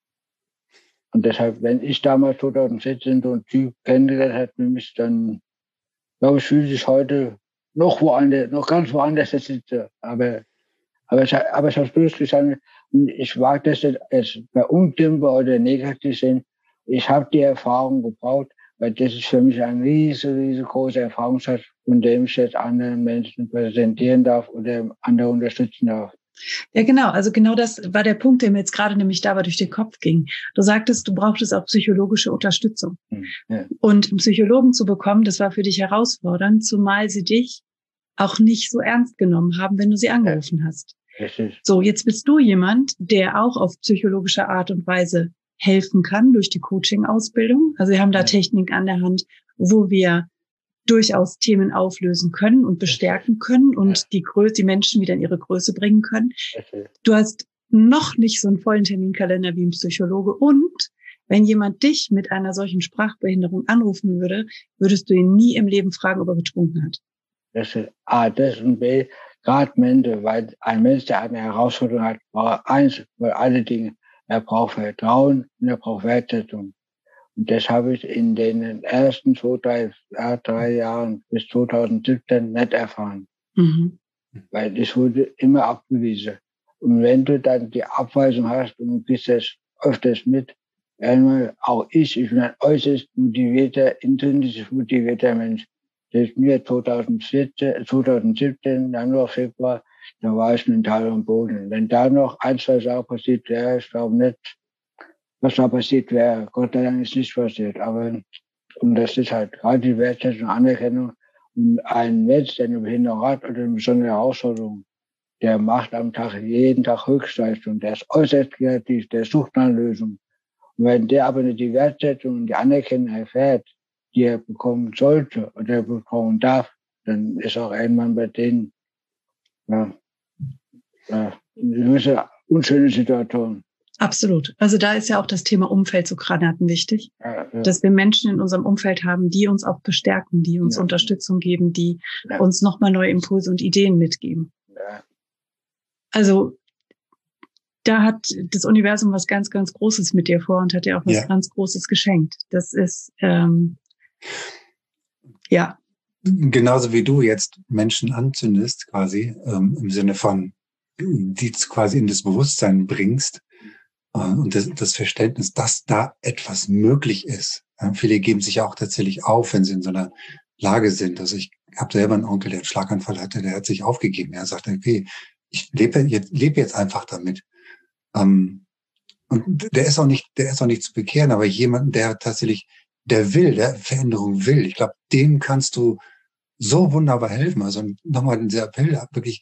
Und deshalb, wenn ich damals zweitausendvierzehn so einen Typ kennengelernt hätte mit mich, dann glaube ich, fühle ich heute noch woanders, noch ganz woanders sitze. Aber, aber ich, aber ich habe durchgestanden, und ich wage das jetzt bei undümmbar oder negativ sind. Ich habe die Erfahrung gebraucht, weil das ist für mich ein riesen, riesengroßer Erfahrungsschatz, von dem ich jetzt anderen Menschen präsentieren darf oder andere unterstützen darf. Ja, genau. Also genau das war der Punkt, der mir jetzt gerade nämlich dabei durch den Kopf ging. Du sagtest, du brauchtest auch psychologische Unterstützung. Ja. Und einen Psychologen zu bekommen, das war für dich herausfordernd, zumal sie dich auch nicht so ernst genommen haben, wenn du sie angerufen hast. Richtig. So, jetzt bist du jemand, der auch auf psychologische Art und Weise helfen kann durch die Coaching-Ausbildung. Also wir haben da ja. Techniken an der Hand, wo wir durchaus Themen auflösen können und bestärken können und ja. die Größe, die Menschen wieder in ihre Größe bringen können. Du hast noch nicht so einen vollen Terminkalender wie ein Psychologe, und wenn jemand dich mit einer solchen Sprachbehinderung anrufen würde, würdest du ihn nie im Leben fragen, ob er getrunken hat. Das ist A, das und B, gerade Menschen, weil ein Mensch, der eine Herausforderung hat, braucht eins, weil alle Dinge, er braucht Vertrauen und er braucht Wertschätzung. Und das habe ich in den ersten zwei, drei, ja, drei Jahren bis zweitausendsiebzehn nicht erfahren. Mhm. Weil es wurde immer abgewiesen. Und wenn du dann die Abweisung hast und du kriegst das öfters mit, einmal auch ich, ich bin ein äußerst motivierter, intrinsisch motivierter Mensch. Das ist mir zweitausendvierzehn, zweitausendsiebzehn, Januar, Februar, da war ich mental am Boden. Wenn da noch ein, zwei Sachen passiert wäre, ich glaube nicht, was da passiert wäre. Gott sei Dank ist nichts passiert. Aber, und das ist halt gerade die Wertschätzung und Anerkennung. Und ein Mensch, der eine Behinderung hat oder eine besondere Herausforderung, der macht am Tag, jeden Tag Höchstleistung. Der ist äußerst kreativ, der sucht nach Lösungen. Und wenn der aber nicht die Wertschätzung und die Anerkennung erfährt, die er bekommen sollte oder bekommen darf, dann ist auch irgendwann bei denen, ja, ja, eine gewisse unschöne Situation. Absolut. Also da ist ja auch das Thema Umfeld so granaten wichtig, ja, ja. Dass wir Menschen in unserem Umfeld haben, die uns auch bestärken, die uns ja. Unterstützung geben, die ja. uns nochmal neue Impulse und Ideen mitgeben. Ja. Also da hat das Universum was ganz, ganz Großes mit dir vor und hat dir auch was ja. ganz Großes geschenkt. Das ist, ähm, ja. Genauso wie du jetzt Menschen anzündest, quasi, ähm, im Sinne von, die quasi in das Bewusstsein bringst, und das, das Verständnis, dass da etwas möglich ist. Ja, viele geben sich auch tatsächlich auf, wenn sie in so einer Lage sind. Also ich habe selber einen Onkel, der einen Schlaganfall hatte, der hat sich aufgegeben. Er sagt, okay, ich lebe jetzt, lebe jetzt einfach damit. Ähm, und der ist auch nicht, der ist auch nicht zu bekehren, aber jemand, der tatsächlich, der will, der Veränderung will. Ich glaube, dem kannst du so wunderbar helfen. Also nochmal dieser Appell, wirklich,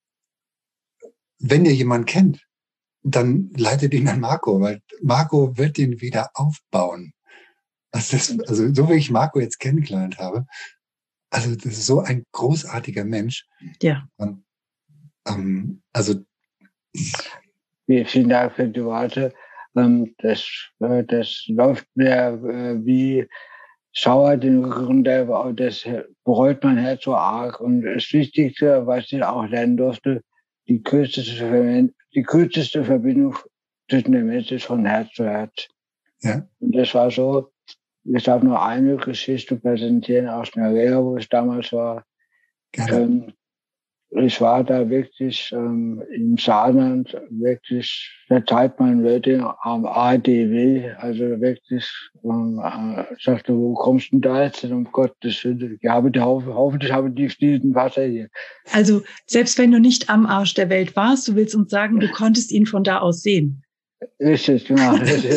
wenn ihr jemanden kennt, dann leitet ihn an Marco, weil Marco wird ihn wieder aufbauen. Also, das, also so wie ich Marco jetzt kennengelernt habe, also das ist so ein großartiger Mensch. Ja. Und, ähm, also vielen Dank für die Worte. Das, das läuft mir wie Schauer den Rücken, das bereut mein Herz so arg. Und das Wichtigste, was ich auch lernen durfte, die kürzeste, die kürzeste Verbindung zwischen den Menschen ist von Herz zu Herz. Ja. Und das war so, ich darf nur eine Geschichte präsentieren aus einer Reha, wo ich damals war. Ähm, ich war da wirklich ähm, im Saarland, wirklich der Zeit mein Wörter am A D W, also wirklich, ähm, äh, sagte, wo kommst du denn da jetzt? Um Gottes Willen, ich habe die, hoffentlich habe ich diesen Wasser hier. Also selbst wenn du nicht am Arsch der Welt warst, du willst uns sagen, du konntest ihn von da aus sehen. Richtig, genau.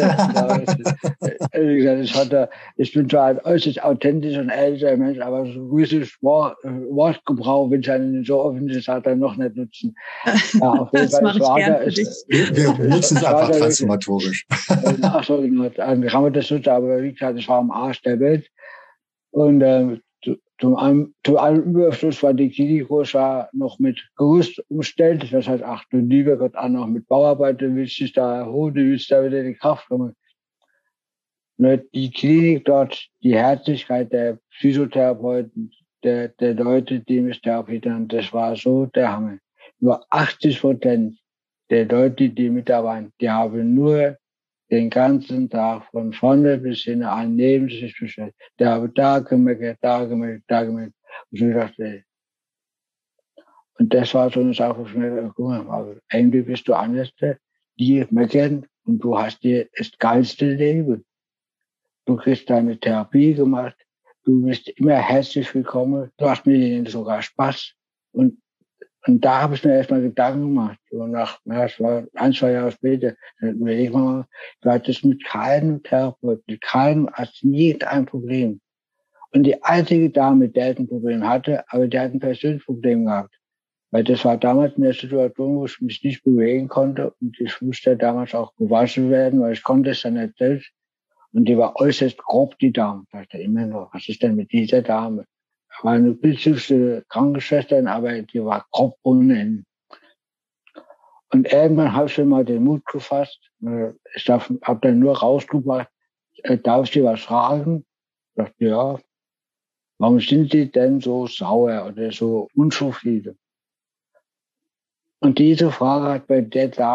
Wie gesagt, ich, hatte, ich bin zwar ein äußerst authentisch und ehrlicher Mensch, aber so gewisses Wort, Wortgebrauch will ich einen so öffentlich Sache noch nicht nutzen. Ja, auf jeden das mache ich gern für dich. Wir, wir nutzen es einfach transformatorisch. Ach so, genau. Dann kann man das nutzen, aber wie gesagt, ich war am Arsch der Welt. Und ähm, Zum, einem, zum allem Überfluss war die Klinik noch mit Gerüst umstellt. Das heißt, ach du lieber Gott, auch noch mit Bauarbeiter, willst du dich da erholen, du willst da wieder in die Kraft kommen. Nur die Klinik dort, die Herzlichkeit der Physiotherapeuten, der, der Leute, die mich therapieren, das war so der Hammer. Nur achtzig Prozent der Leute, die mit da waren, die haben nur den ganzen Tag von vorne bis hin an neben sich bestellt. Der habe da gemeckert, da gemeckert, da gemeckert. Und ich dachte, und das war so eine Sache, wo ich mir dachte, guck mal, eigentlich bist du anders, die meckern und du hast dir das geilste Leben. Du kriegst deine Therapie gemacht, du bist immer herzlich willkommen, du hast mit ihnen sogar Spaß. Und Und da habe ich mir erstmal Gedanken gemacht. Und nach, ja, es war ein, zwei Jahre später, dann überleg mal, du hattest mit keinem Therapeuten, mit keinem Arzt nie ein Problem. Und die einzige Dame, die ein Problem hatte, aber die hat ein persönliches Problem gehabt. Weil das war damals in der Situation, wo ich mich nicht bewegen konnte. Und ich musste damals auch gewaschen werden, weil ich konnte es dann nicht selbst. Und die war äußerst grob, die Dame. Ich dachte immer noch, was ist denn mit dieser Dame? War eine bildhübsche Krankenschwester, aber die war grob ohne Ende. Und irgendwann habe ich mir mal den Mut gefasst. Ich habe dann nur rausgebracht, darf ich dir was fragen? Ich dachte, ja, warum sind Sie denn so sauer oder so unzufrieden? Und diese Frage hat bei der Dame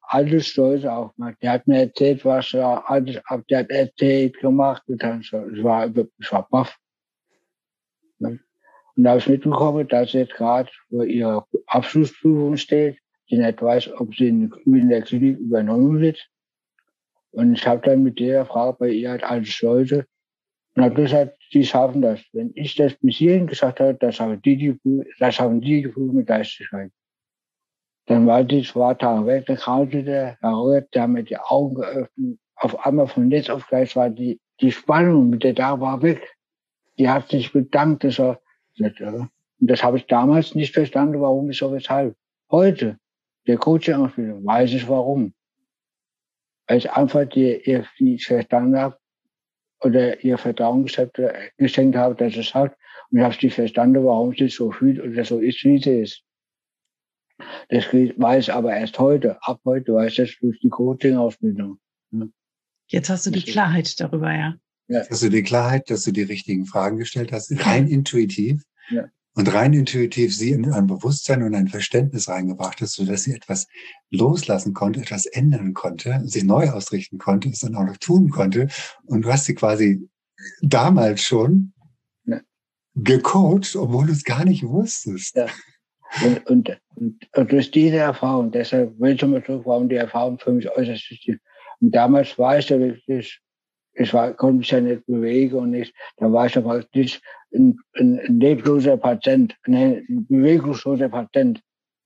alles stolz auf mich. Die hat mir erzählt, was er alles ab, die hat erzählt, gemacht, getan. Ich war, ich war baff. Und da habe ich mitbekommen, dass sie jetzt gerade vor ihrer Abschlussprüfung steht, die nicht weiß, ob sie in, in der Klinik übernommen wird. Und ich habe dann mit der Frau bei ihr halt alles Leute und habe gesagt, die schaffen das. Wenn ich das bis hierhin gesagt habe, das schaffen die, die, das schaffen die, die Prüfung mit Leichtigkeit. Dann war die zwei Tage weg, dann kam sie der Herr Röhrt, der hat mir die Augen geöffnet. Auf einmal von jetzt auf gleich war die, die Spannung mit der da war weg. Die hat sich bedankt, das war, und das habe ich damals nicht verstanden, warum, wieso, weshalb. Heute, der Coaching-Ausbildung, weiß ich warum. Weil ich einfach die, ihr viel verstanden habe oder ihr Vertrauen geschenkt habe, dass es hat. Und ich habe sie verstanden, warum sie so fühlt oder so ist, wie sie ist. Das weiß ich aber erst heute. Ab heute weiß ich das durch die Coaching-Ausbildung. Jetzt hast du die Klarheit darüber, ja. Ja. Hast du die Klarheit, dass du die richtigen Fragen gestellt hast, rein intuitiv. Ja. Und rein intuitiv sie in ein Bewusstsein und ein Verständnis reingebracht hast, sodass sie etwas loslassen konnte, etwas ändern konnte, sich neu ausrichten konnte, es dann auch noch tun konnte. Und du hast sie quasi damals schon ja. gecoacht, obwohl du es gar nicht wusstest. Ja. Und, und, und, und durch diese Erfahrung, deshalb will ich mal zurück, warum die Erfahrung für mich äußerst wichtig ist. Und damals war ich ja wirklich, ich war, konnte mich ja nicht bewegen und nicht, da war ich ja praktisch ein, ein, ein lebloser Patient, ein bewegungsloser Patient.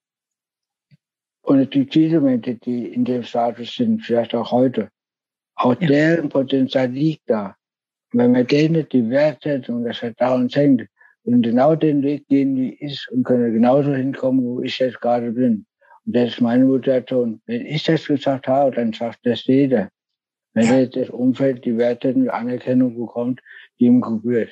Und die Zielmomente, die in dem Status sind, vielleicht auch heute, auch ja. deren Potenzial liegt da. Und wenn wir denen die Wertschätzung und das Vertrauen schenken und genau den Weg gehen, wie ich, und können genauso hinkommen, wo ich jetzt gerade bin. Und das ist meine Motivation. Wenn ich das gesagt habe, dann schafft das jeder. Wenn ja. das Umfeld die Werte und Anerkennung bekommt, die ihm gebührt.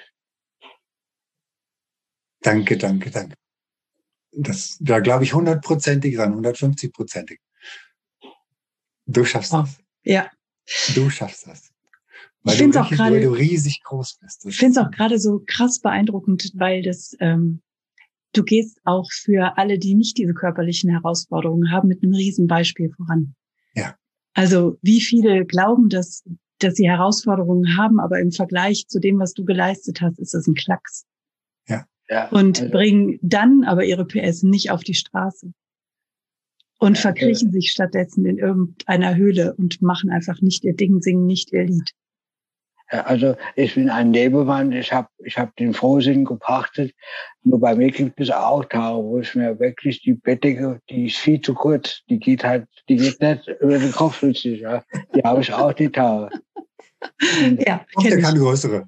Danke, danke, danke. Das, da glaube ich hundertprozentig dran, hundertfünfzigprozentig. Du schaffst oh. das. Ja. Du schaffst das. Weil, ich finde es auch gerade, weil du riesig groß bist. Ich finde es auch gerade so krass beeindruckend, weil das, ähm, du gehst auch für alle, die nicht diese körperlichen Herausforderungen haben, mit einem Riesenbeispiel voran. Ja. Also wie viele glauben, dass, dass sie Herausforderungen haben, aber im Vergleich zu dem, was du geleistet hast, ist das ein Klacks. Ja. ja und also, bringen dann aber ihre P S nicht auf die Straße. Und ja, verkriechen okay. sich stattdessen in irgendeiner Höhle und machen einfach nicht ihr Ding, singen nicht ihr Lied. Ja, also ich bin ein Lebemann, ich habe ich hab den Frohsinn gepachtet. Nur bei mir gibt es auch Tage, wo ich mir wirklich die Bettdecke, die ist viel zu kurz, die geht halt, die geht nicht über den Kopf richtig, ja. Die habe ich auch die Tage. Und ja, der kann größere.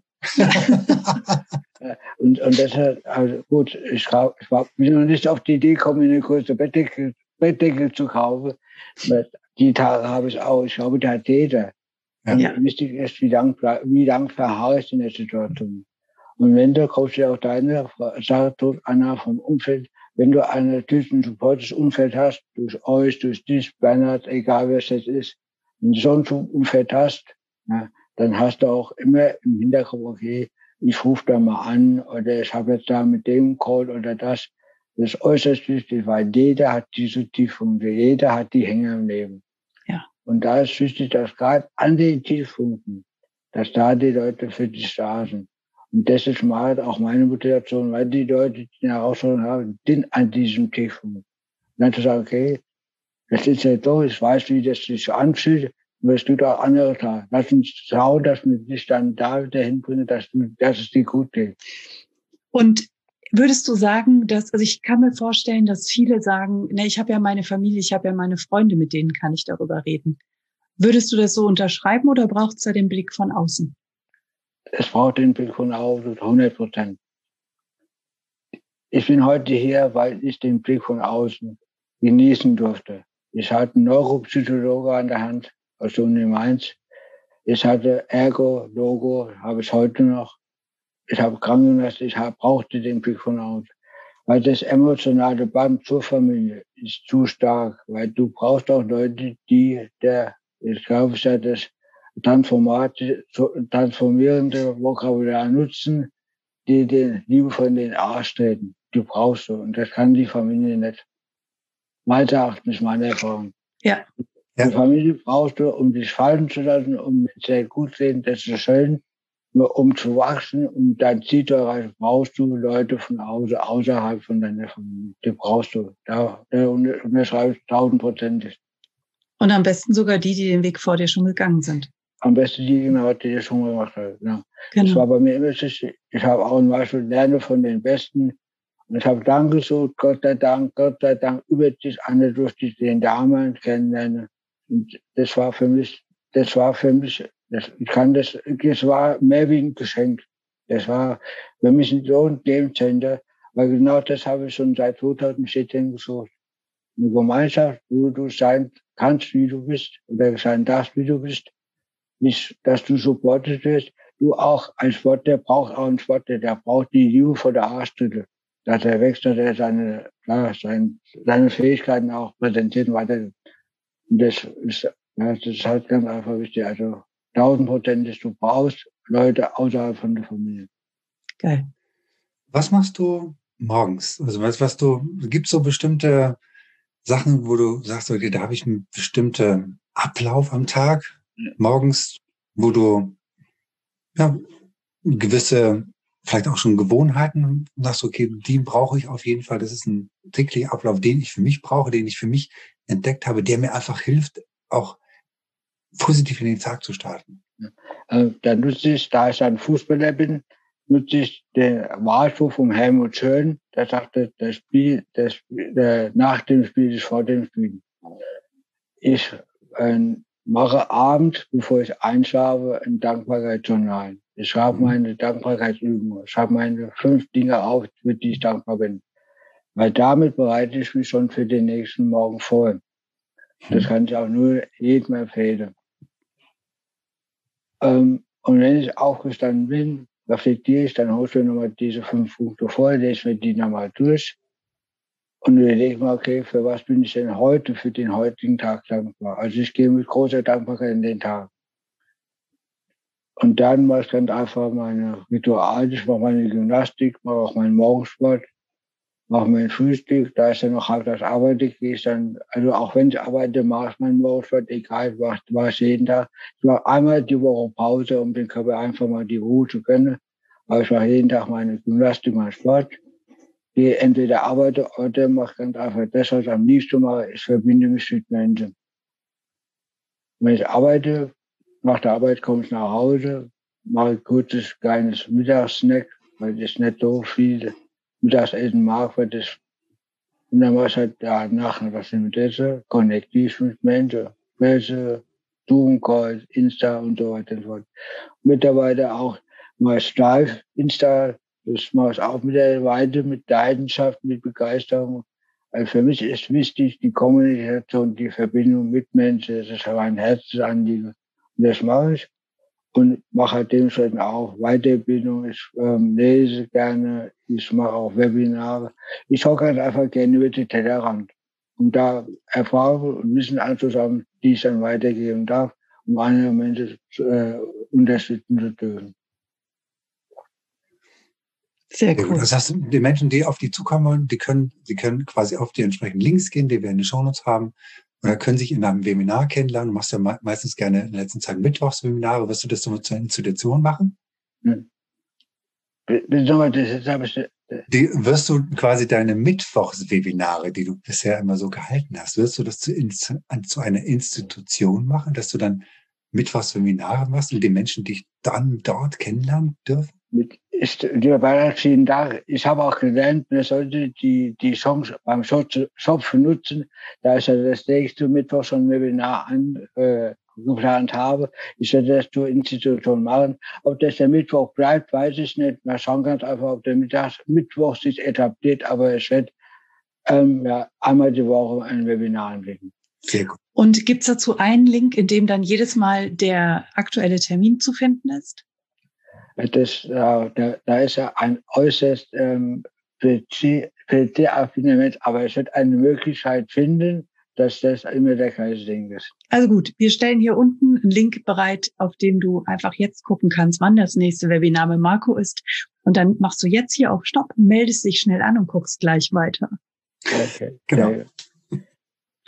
und und deshalb, also gut, ich, ich war, bin noch nicht auf die Idee gekommen, eine größere Bettdecke, Bettdecke zu kaufen. Die Tage habe ich auch, ich glaube, die hat jeder. Und ja. wichtig ist, wie lange wie lang verharre ich in der Situation. Und wenn du, kommst du auch deine Sache Anna vom Umfeld, wenn du ein natürlich ein supportes Umfeld hast, durch euch, durch dich, Bernhard, egal wer es jetzt ist, wenn du so ein Umfeld hast, ja, dann hast du auch immer im Hinterkopf, okay, ich rufe da mal an oder ich habe jetzt da mit dem Call oder das. Das ist äußerst wichtig, weil jeder hat diese Tiefpunkte, jeder hat die Hänger im Leben. Ja. Und da ist wichtig, dass gerade an den Tiefpunkten, dass da die Leute für dich da sind. Und das ist mal auch meine Motivation, weil die Leute, die eine Herausforderung haben, sind an diesem Tiefpunkt. Und dann zu sagen, okay, das ist ja so, ich weiß, wie das sich anfühlt, aber es tut auch andere da. Lass uns schauen, dass wir dich dann da wieder hinbringen, dass, du, dass es dir gut geht. Und würdest du sagen, dass, also ich kann mir vorstellen, dass viele sagen, ne, ich habe ja meine Familie, ich habe ja meine Freunde, mit denen kann ich darüber reden. Würdest du das so unterschreiben oder braucht es da den Blick von außen? Es braucht den Blick von außen, hundert Prozent. Ich bin heute hier, weil ich den Blick von außen genießen durfte. Ich hatte einen Neuropsychologe an der Hand aus der Uni Mainz. Ich hatte Ergo, Logo, habe ich heute noch. Ich habe Krankenhaus, ich hab, brauchte den Blick von außen. Weil das emotionale Band zur Familie ist zu stark. Weil du brauchst auch Leute, die der, ich glaube, ja, das transformierende Vokabular nutzen, die den liebevoll in den Arsch treten. Du brauchst so. Und das kann die Familie nicht. Meines Erachtens, meine Erfahrung. Ja. Ja. Die Familie brauchst du, um dich fallen zu lassen, um sehr gut zu sehen, das ist schön, nur um zu wachsen. Und dein Ziel zu erreichen, brauchst du Leute von außen, außerhalb von deiner Familie. Die brauchst du. Da, da unterschreibe ich tausendprozentig. Und am besten sogar die, die den Weg vor dir schon gegangen sind. Am besten die, genau, die das schon gemacht haben. Ja. Genau. Das war bei mir immer so. Ich habe auch ein Beispiel, lerne von den Besten. Und ich habe dann gesucht, Gott sei Dank, Gott sei Dank, über das andere durch die den Damen kennenlernen. Und das war für mich, das war für mich, das, ich kann das, das war mehr wie ein Geschenk. Das war für mich so ein Game Changer, weil genau das habe ich schon seit zweitausendvierzehn gesucht. Eine Gemeinschaft, wo du sein kannst, wie du bist, oder sein darfst, wie du bist. Nicht, dass du supportet wirst. Du auch, ein Sportler braucht auch einen Sportler, der braucht die Liebe vor der Arschtritte. Dass er wächst, dass er seine, ja, seine, seine Fähigkeiten auch präsentiert und weiter. Und das ist, ja, das ist halt ganz einfach wichtig. Also, tausendprozentig, du brauchst Leute außerhalb von der Familie. Geil. Was machst du morgens? Also, was, was du, gibt es so bestimmte Sachen, wo du sagst, okay, da habe ich einen bestimmten Ablauf am Tag, morgens, wo du, ja, gewisse, vielleicht auch schon Gewohnheiten, sagst, okay, die brauche ich auf jeden Fall. Das ist ein täglicher Ablauf, den ich für mich brauche, den ich für mich entdeckt habe, der mir einfach hilft, auch positiv in den Tag zu starten. Äh, da nutze ich, da ich ein Fußballer bin, nutze ich den Wahlspruch vom Helmut Schön, der sagte, das Spiel, das Spiel, äh, nach dem Spiel ist vor dem Spiel. Ich äh, mache abends, bevor ich einschlafe, ein Dankbarkeitsjournal. Ich schreibe meine Dankbarkeitsübungen. Ich schreibe meine fünf Dinge auf, für die ich dankbar bin. Weil damit bereite ich mich schon für den nächsten Morgen vor. Das kann ich auch nur jedem empfehlen. Ähm, und wenn ich aufgestanden bin, reflektiere ich, dann holst du nochmal diese fünf Punkte vor, lese mir die nochmal durch und überlege mal, okay, für was bin ich denn heute, für den heutigen Tag dankbar? Also ich gehe mit großer Dankbarkeit in den Tag. Und dann mache ich ganz einfach meine Rituale, ich mache meine Gymnastik, mache auch meinen Morgensport, mache mein Frühstück, da ist ja noch halbtags arbeite, gehe ich dann, also auch wenn ich arbeite, mache ich meinen Morgensport, egal, was, was jeden Tag. Ich mache einmal die Woche Pause, um den Körper einfach mal die Ruhe zu gönnen. Aber ich mache jeden Tag meine Gymnastik, meinen Sport. Gehe entweder arbeite oder mache ganz einfach das, was ich am liebsten mache, ich verbinde mich mit Menschen. Wenn ich arbeite, nach der Arbeit komme ich nach Hause, mache ein kurzes, kleines Mittagssnack, weil ich nicht so viel Mittagessen mag, weil das, und dann mache ich halt danach was mit Essen, konnektiv mit Menschen, Presse, Zoom-Calls, Insta und so weiter und so fort. Mittlerweile auch mal live, Insta, das mache ich auch mittlerweile mit Leidenschaft, mit Begeisterung. Also für mich ist wichtig die Kommunikation, die Verbindung mit Menschen, das ist mein Herzensanliegen. Und das mache ich und mache halt dementsprechend auch Weiterbildung. Ich ähm, lese gerne, ich mache auch Webinare. Ich schaue ganz einfach gerne über die Tellerrand, um da Erfahrungen und Wissen anzusammeln, die ich dann weitergeben darf, um andere Menschen äh, unterstützen zu dürfen. Sehr cool. Das heißt, die Menschen, die auf die zukommen wollen, die können, die können quasi auf die entsprechenden Links gehen, die wir in den Shownotes haben, oder können sich in einem Webinar kennenlernen. Du machst ja meistens gerne in der letzten Zeit Mittwochswebinare. Wirst du das so zur Institution machen? Hm. Die, wirst du quasi deine Mittwochswebinare, die du bisher immer so gehalten hast, wirst du das zu, zu einer Institution machen, dass du dann Mittwochswebinare machst und die Menschen dich dann dort kennenlernen dürfen? Mit ist dir vielen Dank. Ich habe auch gelernt, man sollte die, die Chance beim Schopf nutzen. Da ich ja das nächste Mittwoch schon ein Webinar an, äh, geplant habe. Ich werde das zur Institution machen. Ob das der Mittwoch bleibt, weiß ich nicht. Man schauen ganz einfach, ob der Mittag, Mittwoch sich etabliert, aber es wird ähm, ja, einmal die Woche ein Webinar anbieten. Sehr gut. Und gibt's dazu einen Link, in dem dann jedes Mal der aktuelle Termin zu finden ist? Das, äh, da, da ist ja ein äußerst ähm, P C-affiner Mensch, aber es wird eine Möglichkeit finden, dass das immer der gleiche Ding ist. Also gut, wir stellen hier unten einen Link bereit, auf dem du einfach jetzt gucken kannst, wann das nächste Webinar mit Marco ist. Und dann machst du jetzt hier auf Stopp, meldest dich schnell an und guckst gleich weiter. Okay, genau.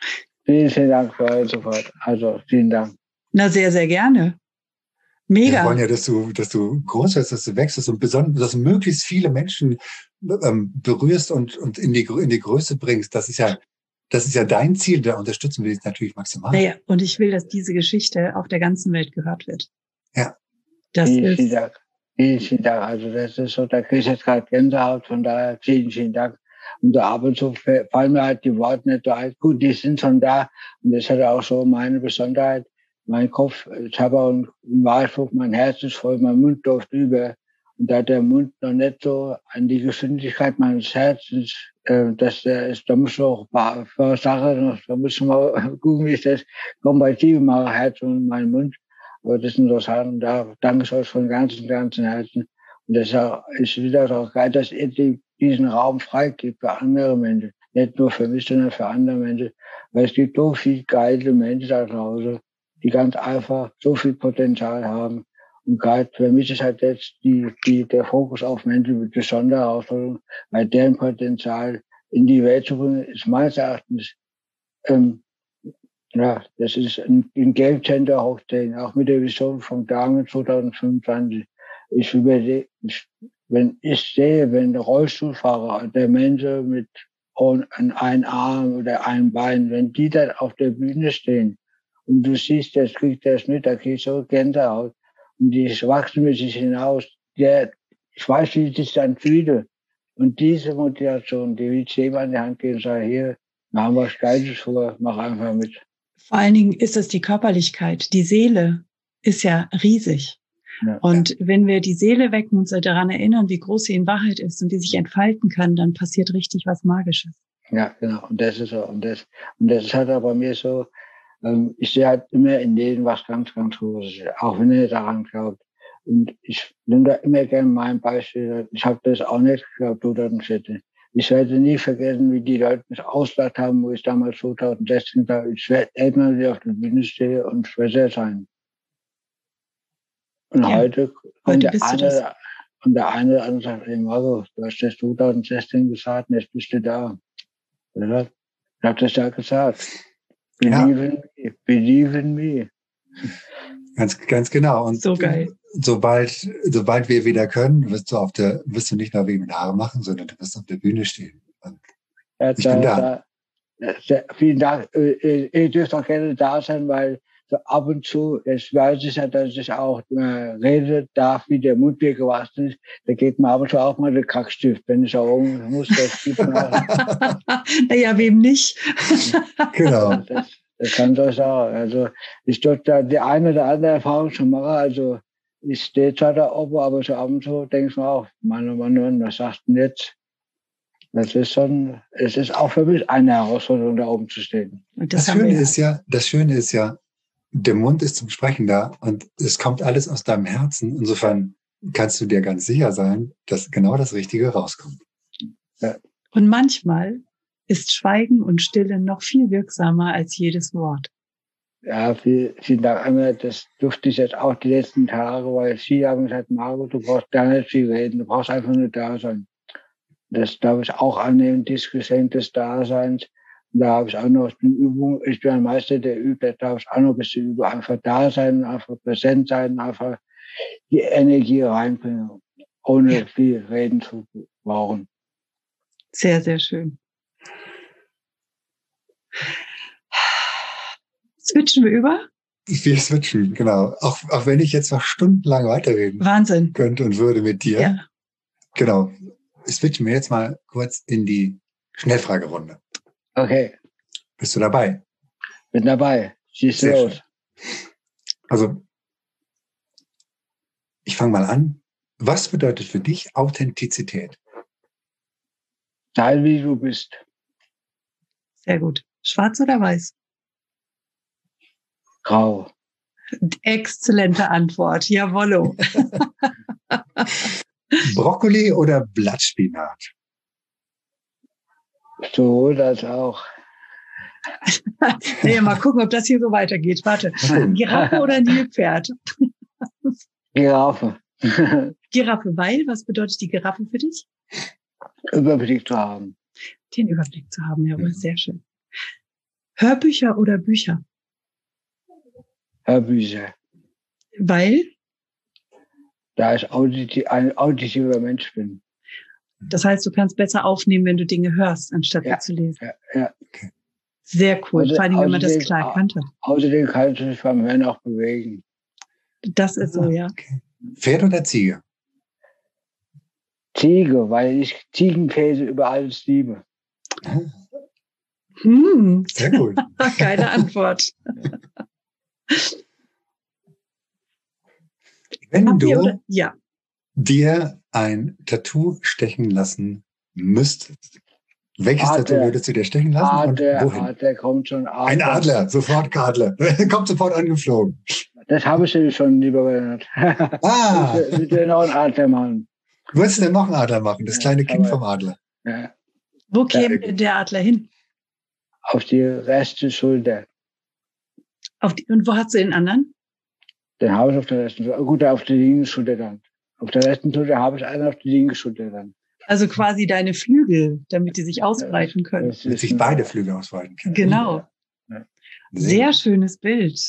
Vielen, vielen Dank für euren Support. Also, vielen Dank. Na, sehr, sehr gerne. Mega. Wir wollen ja, dass du, dass du groß wirst, dass du wächst und besonders, dass du möglichst viele Menschen ähm, berührst und, und in die, in die Größe bringst. Das ist ja, das ist ja dein Ziel. Da unterstützen wir dich natürlich maximal. Naja, und ich will, dass diese Geschichte auf der ganzen Welt gehört wird. Ja. Das vielen, ist. Vielen Dank. Vielen, vielen Dank. Also, das ist so, da kriege ich jetzt gerade Gänsehaut. Von daher, vielen, vielen Dank. Und da ab und zu fallen mir halt die Worte nicht so ein. Gut, die sind schon da. Und das hat auch so meine Besonderheit. Mein Kopf, ich habe auch einen Wahlspruch, mein Herz ist voll, mein Mund läuft über. Und da der Mund noch nicht so an die Geschwindigkeit meines Herzens, äh, dass der ist, da muss auch ein paar Sachen noch, da muss man gucken, wie ich das kompatibel mache, Herz und mein Mund. Aber das sind so Sachen, da danke ich euch von ganzem, ganzem Herzen. Und das ist auch, ist wieder auch geil, dass ihr die, diesen Raum freigibt für andere Menschen. Nicht nur für mich, sondern für andere Menschen. Weil es gibt so viele geile Menschen da draußen, die ganz einfach so viel Potenzial haben. Und gerade für mich ist halt jetzt die, die, der Fokus auf Menschen mit besonderer Herausforderung, weil deren Potenzial in die Welt zu bringen, ist meines Erachtens, ähm, ja, das ist ein, ein Game-Changer hochstehen, auch mit der Vision von Damen zwanzig fünfundzwanzig. Ich überlege, ich, wenn ich sehe, wenn der Rollstuhlfahrer, der Menschen mit einem Arm oder einem Bein, wenn die dann auf der Bühne stehen, und du siehst, das kriegt das mit, da kriegst du so Gänsehaut. Und die wachsen mit sich hinaus. Der, ich weiß, wie ich das dann fühle. Und diese Motivation, die will ich jemand in die Hand geben und sagen, hier, wir haben was Geiles vor, mach einfach mit. Vor allen Dingen ist es die Körperlichkeit. Die Seele ist ja riesig. Ja. Und wenn wir die Seele wecken und uns daran erinnern, wie groß sie in Wahrheit ist und wie sie sich entfalten kann, dann passiert richtig was Magisches. Ja, genau. Und das ist so. Und das, und das ist halt auch bei mir so, ich sehe halt immer in denen was ganz, ganz Großes, auch wenn ihr daran glaubt. Und ich nehme da immer gerne mein Beispiel. Ich habe das auch nicht geglaubt, zweitausendvierzehn. Ich werde nie vergessen, wie die Leute mich ausgelacht haben, wo ich damals zweitausendsechzehn war. Ich werde irgendwann wieder auf der Bühne stehen und Schwester sein. Und ja, heute kommt der eine, und der eine oder andere sagt, hey Marco, du hast das zweitausendsechzehn gesagt, und jetzt bist du da. Ich habe das ja gesagt. Believe in me, believe in me. Ganz, ganz genau. Und so geil. Sobald, sobald wir wieder können, wirst du auf der, wirst du nicht nur Webinare machen, sondern du wirst auf der Bühne stehen. Und ja, ich bin da. da. da vielen Dank. Ihr dürft auch gerne da sein, weil so ab und zu, es weiß ich ja, dass ich auch äh, reden darf, wie der Mund mir gewachsen ist. Da geht mir ab und zu auch mal der Kackstift, wenn ich auch muss. Das gibt mir naja, wem nicht? Genau. Das, das kann so sagen. Also ich dort da die eine oder andere Erfahrung schon mache. Also ich stehe zwar da oben, aber so ab und zu denke ich mir auch, Mann, Mann, Mann, was sagst du denn jetzt? Das ist schon, es ist auch für mich eine Herausforderung, da oben zu stehen. Und das, das Schöne ist ja, das Schöne ist ja, der Mund ist zum Sprechen da und es kommt alles aus deinem Herzen. Insofern kannst du dir ganz sicher sein, dass genau das Richtige rauskommt. Ja. Und manchmal ist Schweigen und Stille noch viel wirksamer als jedes Wort. Ja, viel, vielen Dank, Anna. Das durfte ich jetzt auch die letzten Tage, weil viele haben gesagt, Marco, du brauchst gar nicht viel reden, du brauchst einfach nur da sein. Das darf ich auch annehmen, dieses Geschenk des Daseins. Und da habe ich auch noch eine Übung, ich bin ein Meister der Übung, da darf ich auch noch ein bisschen üben, einfach da sein, einfach präsent sein, einfach die Energie reinbringen, ohne ja. viel reden zu brauchen. Sehr, sehr schön. Switchen wir über? Wir switchen, genau. Auch, auch wenn ich jetzt noch stundenlang weiterreden Wahnsinn. könnte und würde mit dir. Ja. Genau. Switchen wir jetzt mal kurz in die Schnellfragerunde. Okay. Bist du dabei? Bin dabei. Schieß los. Also, ich fange mal an. Was bedeutet für dich Authentizität? Sei wie du bist. Sehr gut. Schwarz oder weiß? Grau. Exzellente Antwort. Jawollo. Brokkoli oder Blattspinat? Sowohl als auch. Naja, mal gucken, ob das hier so weitergeht. Warte. Giraffe oder Nilpferd? Giraffe. Giraffe, weil? Was bedeutet die Giraffe für dich? Überblick zu haben. Den Überblick zu haben, jawohl, sehr schön. Hörbücher oder Bücher? Hörbücher. Weil? Da ich auditi- ein auditiver Mensch bin. Das heißt, du kannst besser aufnehmen, wenn du Dinge hörst, anstatt Ja, sie zu lesen. Ja, ja. Sehr cool, Außer- vor allem, wenn man das außerdem- klar erkannt hat. Außerdem kann ich mich beim Hören auch bewegen. Das ist so, ja. Okay. Pferd oder Ziege? Ziege, weil ich Ziegenkäse über alles liebe. Hm. Sehr gut. Geile Antwort. Wenn Habt ihr du oder? Ja. dir ein Tattoo stechen lassen müsstest, welches Adler. Tattoo würdest du dir stechen lassen Adler, und wohin? Adler kommt schon. Adler. Ein Adler, sofort Adler. Kommt sofort angeflogen. Das habe ich dir schon, lieber Bernhard. Ah, Ich will dir noch einen Adler machen. würdest du denn noch einen Adler machen? Das Ja, kleine Kind aber- vom Adler. Ja. Wo käme Ja. denn der Adler hin? Auf die rechte Schulter. Auf die, und wo hast du den anderen? Den habe ich auf der rechten Schulter. Gut, auf der linken Schulter dann. Auf der rechten Schulter habe ich einen auf die linke Schulter dann. Also quasi deine Flügel, damit die sich ausbreiten können. Das Damit ist sich ein- beide Flügel ausweiten können. Genau. Sehr schönes Bild.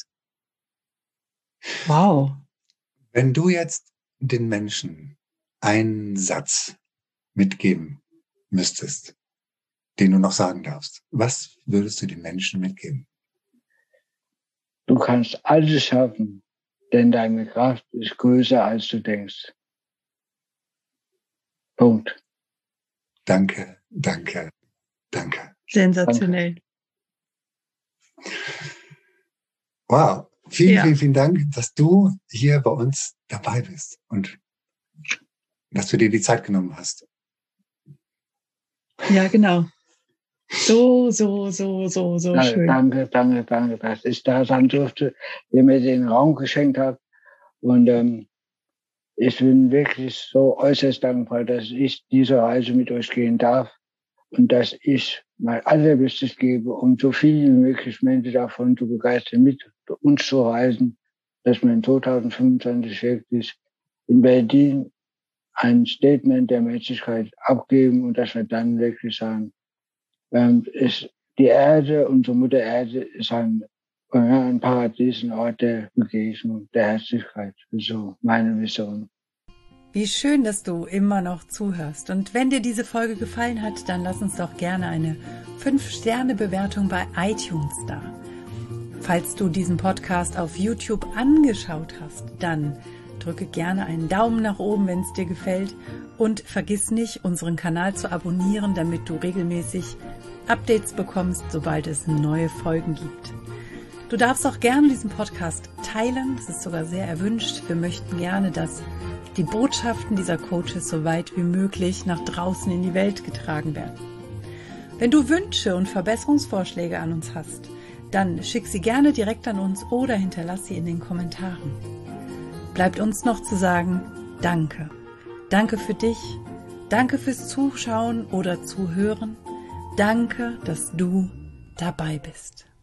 Wow. Wenn du jetzt den Menschen einen Satz mitgeben müsstest, den du noch sagen darfst, was würdest du den Menschen mitgeben? Du kannst alles schaffen, denn deine Kraft ist größer, als du denkst. Punkt. Danke, danke, danke. Sensationell. Wow. Vielen, Ja. vielen, vielen Dank, dass du hier bei uns dabei bist und dass du dir die Zeit genommen hast. Ja, genau. So, so, so, so, so Danke, schön. danke, danke, danke, dass ich da sein durfte, ihr mir den Raum geschenkt habt. Und ähm, ich bin wirklich so äußerst dankbar, dass ich diese Reise mit euch gehen darf und dass ich mein Allerbestes gebe, um so viele wie möglich Menschen davon zu begeistern, mit uns zu reisen, dass wir in zwanzig fünfundzwanzig wirklich in Berlin ein Statement der Menschlichkeit abgeben und dass wir dann wirklich sagen, ähm, ist die Erde, unsere Mutter Erde, ist ein, ein Paradies, ein Ort der Begegnung, der Herzlichkeit. So meine Vision. Wie schön, dass du immer noch zuhörst. Und wenn dir diese Folge gefallen hat, dann lass uns doch gerne eine fünf Sterne Bewertung bei iTunes da. Falls du diesen Podcast auf YouTube angeschaut hast, dann drücke gerne einen Daumen nach oben, wenn es dir gefällt. Und vergiss nicht, unseren Kanal zu abonnieren, damit du regelmäßig Updates bekommst, sobald es neue Folgen gibt. Du darfst auch gerne diesen Podcast teilen. Das ist sogar sehr erwünscht. Wir möchten gerne, dass die Botschaften dieser Coaches so weit wie möglich nach draußen in die Welt getragen werden. Wenn du Wünsche und Verbesserungsvorschläge an uns hast, dann schick sie gerne direkt an uns oder hinterlass sie in den Kommentaren. Bleibt uns noch zu sagen, danke. Danke für dich. Danke fürs Zuschauen oder Zuhören. Danke, dass du dabei bist.